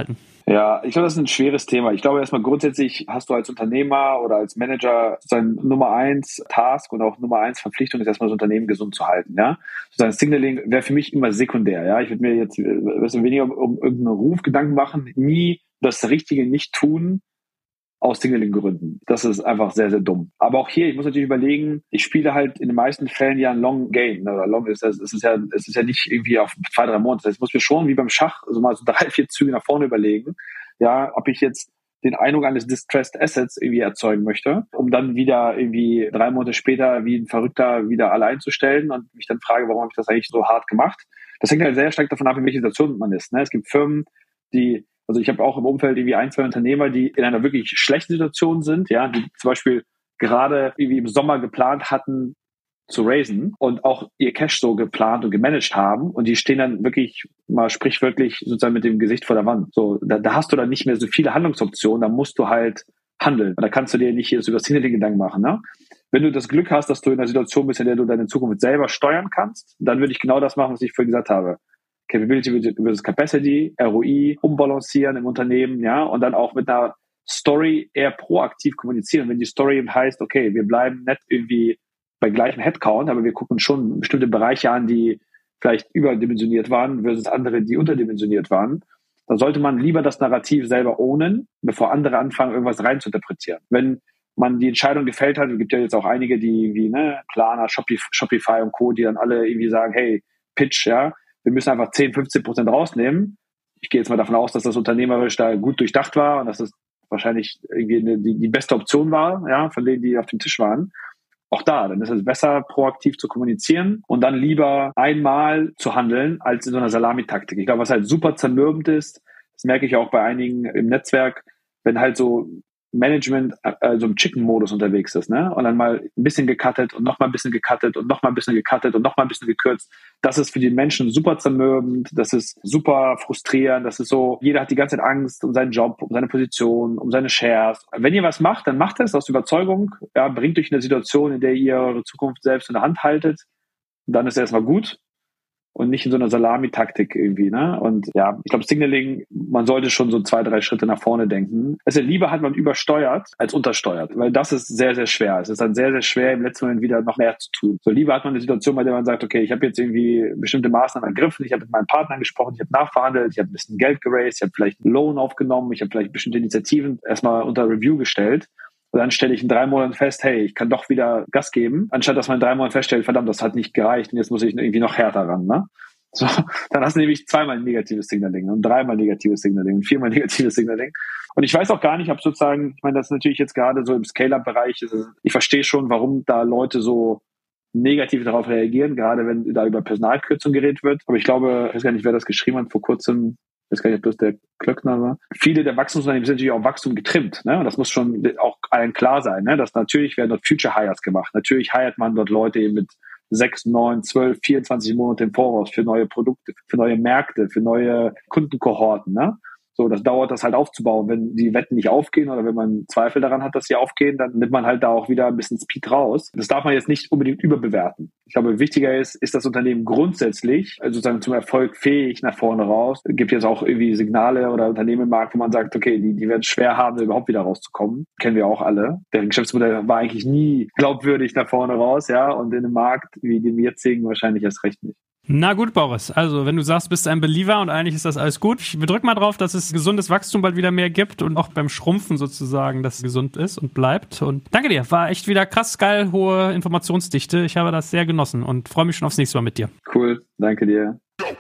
Ja, ich glaube, das ist ein schweres Thema. Ich glaube erstmal grundsätzlich hast du als Unternehmer oder als Manager sein Nummer eins Task und auch Nummer eins Verpflichtung ist erstmal das Unternehmen gesund zu halten. Ja, sozusagen Signaling wäre für mich immer sekundär. Ja, ich würde mir jetzt weniger um, um irgendeinen Ruf Gedanken machen, nie das Richtige nicht tun aus Signaling-Gründen. Das ist einfach sehr, sehr dumm. Aber auch hier, ich muss natürlich überlegen, ich spiele halt in den meisten Fällen ja ein Long Game. Oder Long ist es ist ja, es ist ja nicht irgendwie auf zwei, drei Monate. Das heißt, ich muss mir schon wie beim Schach so mal so drei, vier Züge nach vorne überlegen, ja, ob ich jetzt den Eindruck eines Distressed Assets irgendwie erzeugen möchte, um dann wieder irgendwie drei Monate später wie ein Verrückter wieder alle einzustellen und mich dann frage, warum habe ich das eigentlich so hart gemacht? Das hängt halt sehr stark davon ab, in welcher Situation man ist. Ne? Es gibt Firmen, die Also ich habe auch im Umfeld irgendwie ein, zwei Unternehmer, die in einer wirklich schlechten Situation sind, ja, die zum Beispiel gerade irgendwie im Sommer geplant hatten zu raisen und auch ihr Cash so geplant und gemanagt haben und die stehen dann wirklich mal sprichwörtlich sozusagen mit dem Gesicht vor der Wand. So, da, da hast du dann nicht mehr so viele Handlungsoptionen, da musst du halt handeln. Da kannst du dir nicht hier so über das Signaling Gedanken machen, ne? Wenn du das Glück hast, dass du in einer Situation bist, in der du deine Zukunft selber steuern kannst, dann würde ich genau das machen, was ich vorhin gesagt habe. Capability versus Capacity, R O I, umbalancieren im Unternehmen, ja, und dann auch mit einer Story eher proaktiv kommunizieren. Wenn die Story eben heißt, okay, wir bleiben nicht irgendwie bei gleichem Headcount, aber wir gucken schon bestimmte Bereiche an, die vielleicht überdimensioniert waren versus andere, die unterdimensioniert waren, dann sollte man lieber das Narrativ selber ownen, bevor andere anfangen, irgendwas rein zu interpretieren. Wenn man die Entscheidung gefällt hat, es gibt ja jetzt auch einige, die wie ne, Klarna, Shopify und Co., die dann alle irgendwie sagen, hey, Pitch, ja, wir müssen einfach zehn, fünfzehn Prozent rausnehmen. Ich gehe jetzt mal davon aus, dass das unternehmerisch da gut durchdacht war und dass das wahrscheinlich irgendwie eine, die, die beste Option war, ja, von denen, die auf dem Tisch waren. Auch da, dann ist es besser, proaktiv zu kommunizieren und dann lieber einmal zu handeln, als in so einer Salamitaktik. Ich glaube, was halt super zermürbend ist, das merke ich auch bei einigen im Netzwerk, wenn halt so Management also im Chicken-Modus unterwegs ist, ne? Und dann mal ein bisschen gecuttet und nochmal ein bisschen gecuttet und nochmal ein bisschen gecuttet und nochmal ein bisschen gekürzt. Das ist für die Menschen super zermürbend, das ist super frustrierend, das ist so, jeder hat die ganze Zeit Angst um seinen Job, um seine Position, um seine Shares. Wenn ihr was macht, dann macht es aus Überzeugung, ja, bringt euch in eine Situation, in der ihr eure Zukunft selbst in der Hand haltet. Und dann ist erstmal gut. Und nicht in so einer Salami-Taktik irgendwie, ne? Und ja, ich glaube, Signaling, man sollte schon so zwei, drei Schritte nach vorne denken. Also lieber hat man übersteuert als untersteuert, weil das ist sehr, sehr schwer. Es ist dann sehr, sehr schwer, im letzten Moment wieder noch mehr zu tun. So lieber hat man eine Situation, bei der man sagt, okay, ich habe jetzt irgendwie bestimmte Maßnahmen ergriffen, ich habe mit meinen Partnern gesprochen, ich habe nachverhandelt, ich habe ein bisschen Geld geraced, ich habe vielleicht einen Loan aufgenommen, ich habe vielleicht bestimmte Initiativen erstmal unter Review gestellt. Und dann stelle ich in drei Monaten fest, hey, ich kann doch wieder Gas geben, anstatt dass man in drei Monaten feststellt, verdammt, das hat nicht gereicht und jetzt muss ich irgendwie noch härter ran, ne? So, dann hast du nämlich zweimal negatives Signaling und dreimal negatives Signaling und viermal negatives Signaling. Und ich weiß auch gar nicht, ob sozusagen, ich meine, das ist natürlich jetzt gerade so im Scale-Up-Bereich, ich verstehe schon, warum da Leute so negativ darauf reagieren, gerade wenn da über Personalkürzung geredet wird. Aber ich glaube, ich weiß gar nicht, wer das geschrieben hat, vor kurzem, ich weiß gar nicht, ob das der Klöckner war. Viele der Wachstumsunternehmen sind natürlich auch Wachstum getrimmt. Ne? Und das muss schon auch allen klar sein, ne? Dass natürlich werden dort Future Hires gemacht. Natürlich hiert man dort Leute eben mit sechs, neun, zwölf, vierundzwanzig Monate im Voraus für neue Produkte, für neue Märkte, für neue Kundenkohorten. Ne? So, das dauert das halt aufzubauen. Wenn die Wetten nicht aufgehen oder wenn man Zweifel daran hat, dass sie aufgehen, dann nimmt man halt da auch wieder ein bisschen Speed raus. Das darf man jetzt nicht unbedingt überbewerten. Ich glaube, wichtiger ist, ist das Unternehmen grundsätzlich, also sozusagen zum Erfolg fähig nach vorne raus. Es gibt jetzt auch irgendwie Signale oder Unternehmen im Markt, wo man sagt, okay, die, die werden es schwer haben, überhaupt wieder rauszukommen. Kennen wir auch alle. Deren Geschäftsmodell war eigentlich nie glaubwürdig nach vorne raus, ja, und in einem Markt wie dem jetzigen wahrscheinlich erst recht nicht. Na gut, Boris. Also, wenn du sagst, bist du ein Believer und eigentlich ist das alles gut. Wir drücken mal drauf, dass es gesundes Wachstum bald wieder mehr gibt und auch beim Schrumpfen sozusagen, dass es gesund ist und bleibt. Und danke dir. War echt wieder krass geil, hohe Informationsdichte. Ich habe das sehr genossen und freue mich schon aufs nächste Mal mit dir. Cool. Danke dir.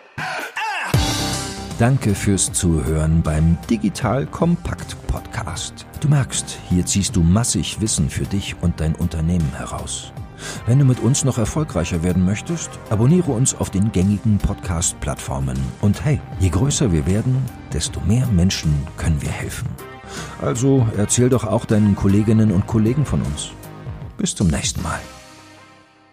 Danke fürs Zuhören beim Digital Kompakt Podcast. Du merkst, hier ziehst du massig Wissen für dich und dein Unternehmen heraus. Wenn du mit uns noch erfolgreicher werden möchtest, abonniere uns auf den gängigen Podcast-Plattformen. Und hey, je größer wir werden, desto mehr Menschen können wir helfen. Also erzähl doch auch deinen Kolleginnen und Kollegen von uns. Bis zum nächsten Mal.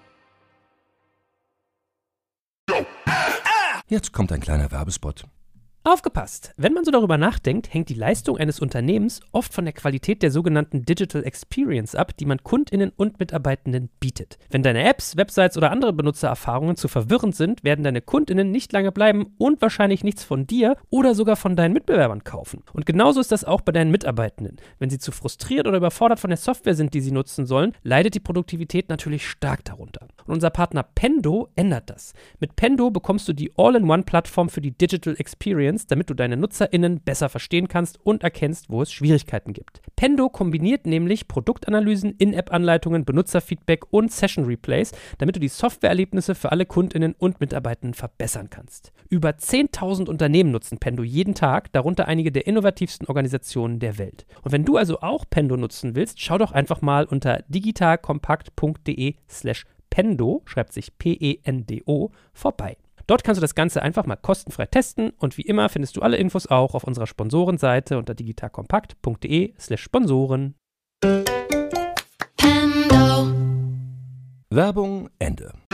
Jetzt kommt ein kleiner Werbespot. Aufgepasst! Wenn man so darüber nachdenkt, hängt die Leistung eines Unternehmens oft von der Qualität der sogenannten Digital Experience ab, die man KundInnen und Mitarbeitenden bietet. Wenn deine Apps, Websites oder andere Benutzererfahrungen zu verwirrend sind, werden deine KundInnen nicht lange bleiben und wahrscheinlich nichts von dir oder sogar von deinen Mitbewerbern kaufen. Und genauso ist das auch bei deinen Mitarbeitenden. Wenn sie zu frustriert oder überfordert von der Software sind, die sie nutzen sollen, leidet die Produktivität natürlich stark darunter. Und unser Partner Pendo ändert das. Mit Pendo bekommst du die All-in-One-Plattform für die Digital Experience, damit du deine NutzerInnen besser verstehen kannst und erkennst, wo es Schwierigkeiten gibt. Pendo kombiniert nämlich Produktanalysen, In-App-Anleitungen, Benutzerfeedback und Session-Replays, damit du die Softwareerlebnisse für alle KundInnen und Mitarbeitenden verbessern kannst. Über zehntausend Unternehmen nutzen Pendo jeden Tag, darunter einige der innovativsten Organisationen der Welt. Und wenn du also auch Pendo nutzen willst, schau doch einfach mal unter digitalkompakt.de slash Pendo, schreibt sich P E N D O, vorbei. Dort kannst du das Ganze einfach mal kostenfrei testen und wie immer findest du alle Infos auch auf unserer Sponsorenseite unter digitalkompakt.de slash Sponsoren. Werbung Ende.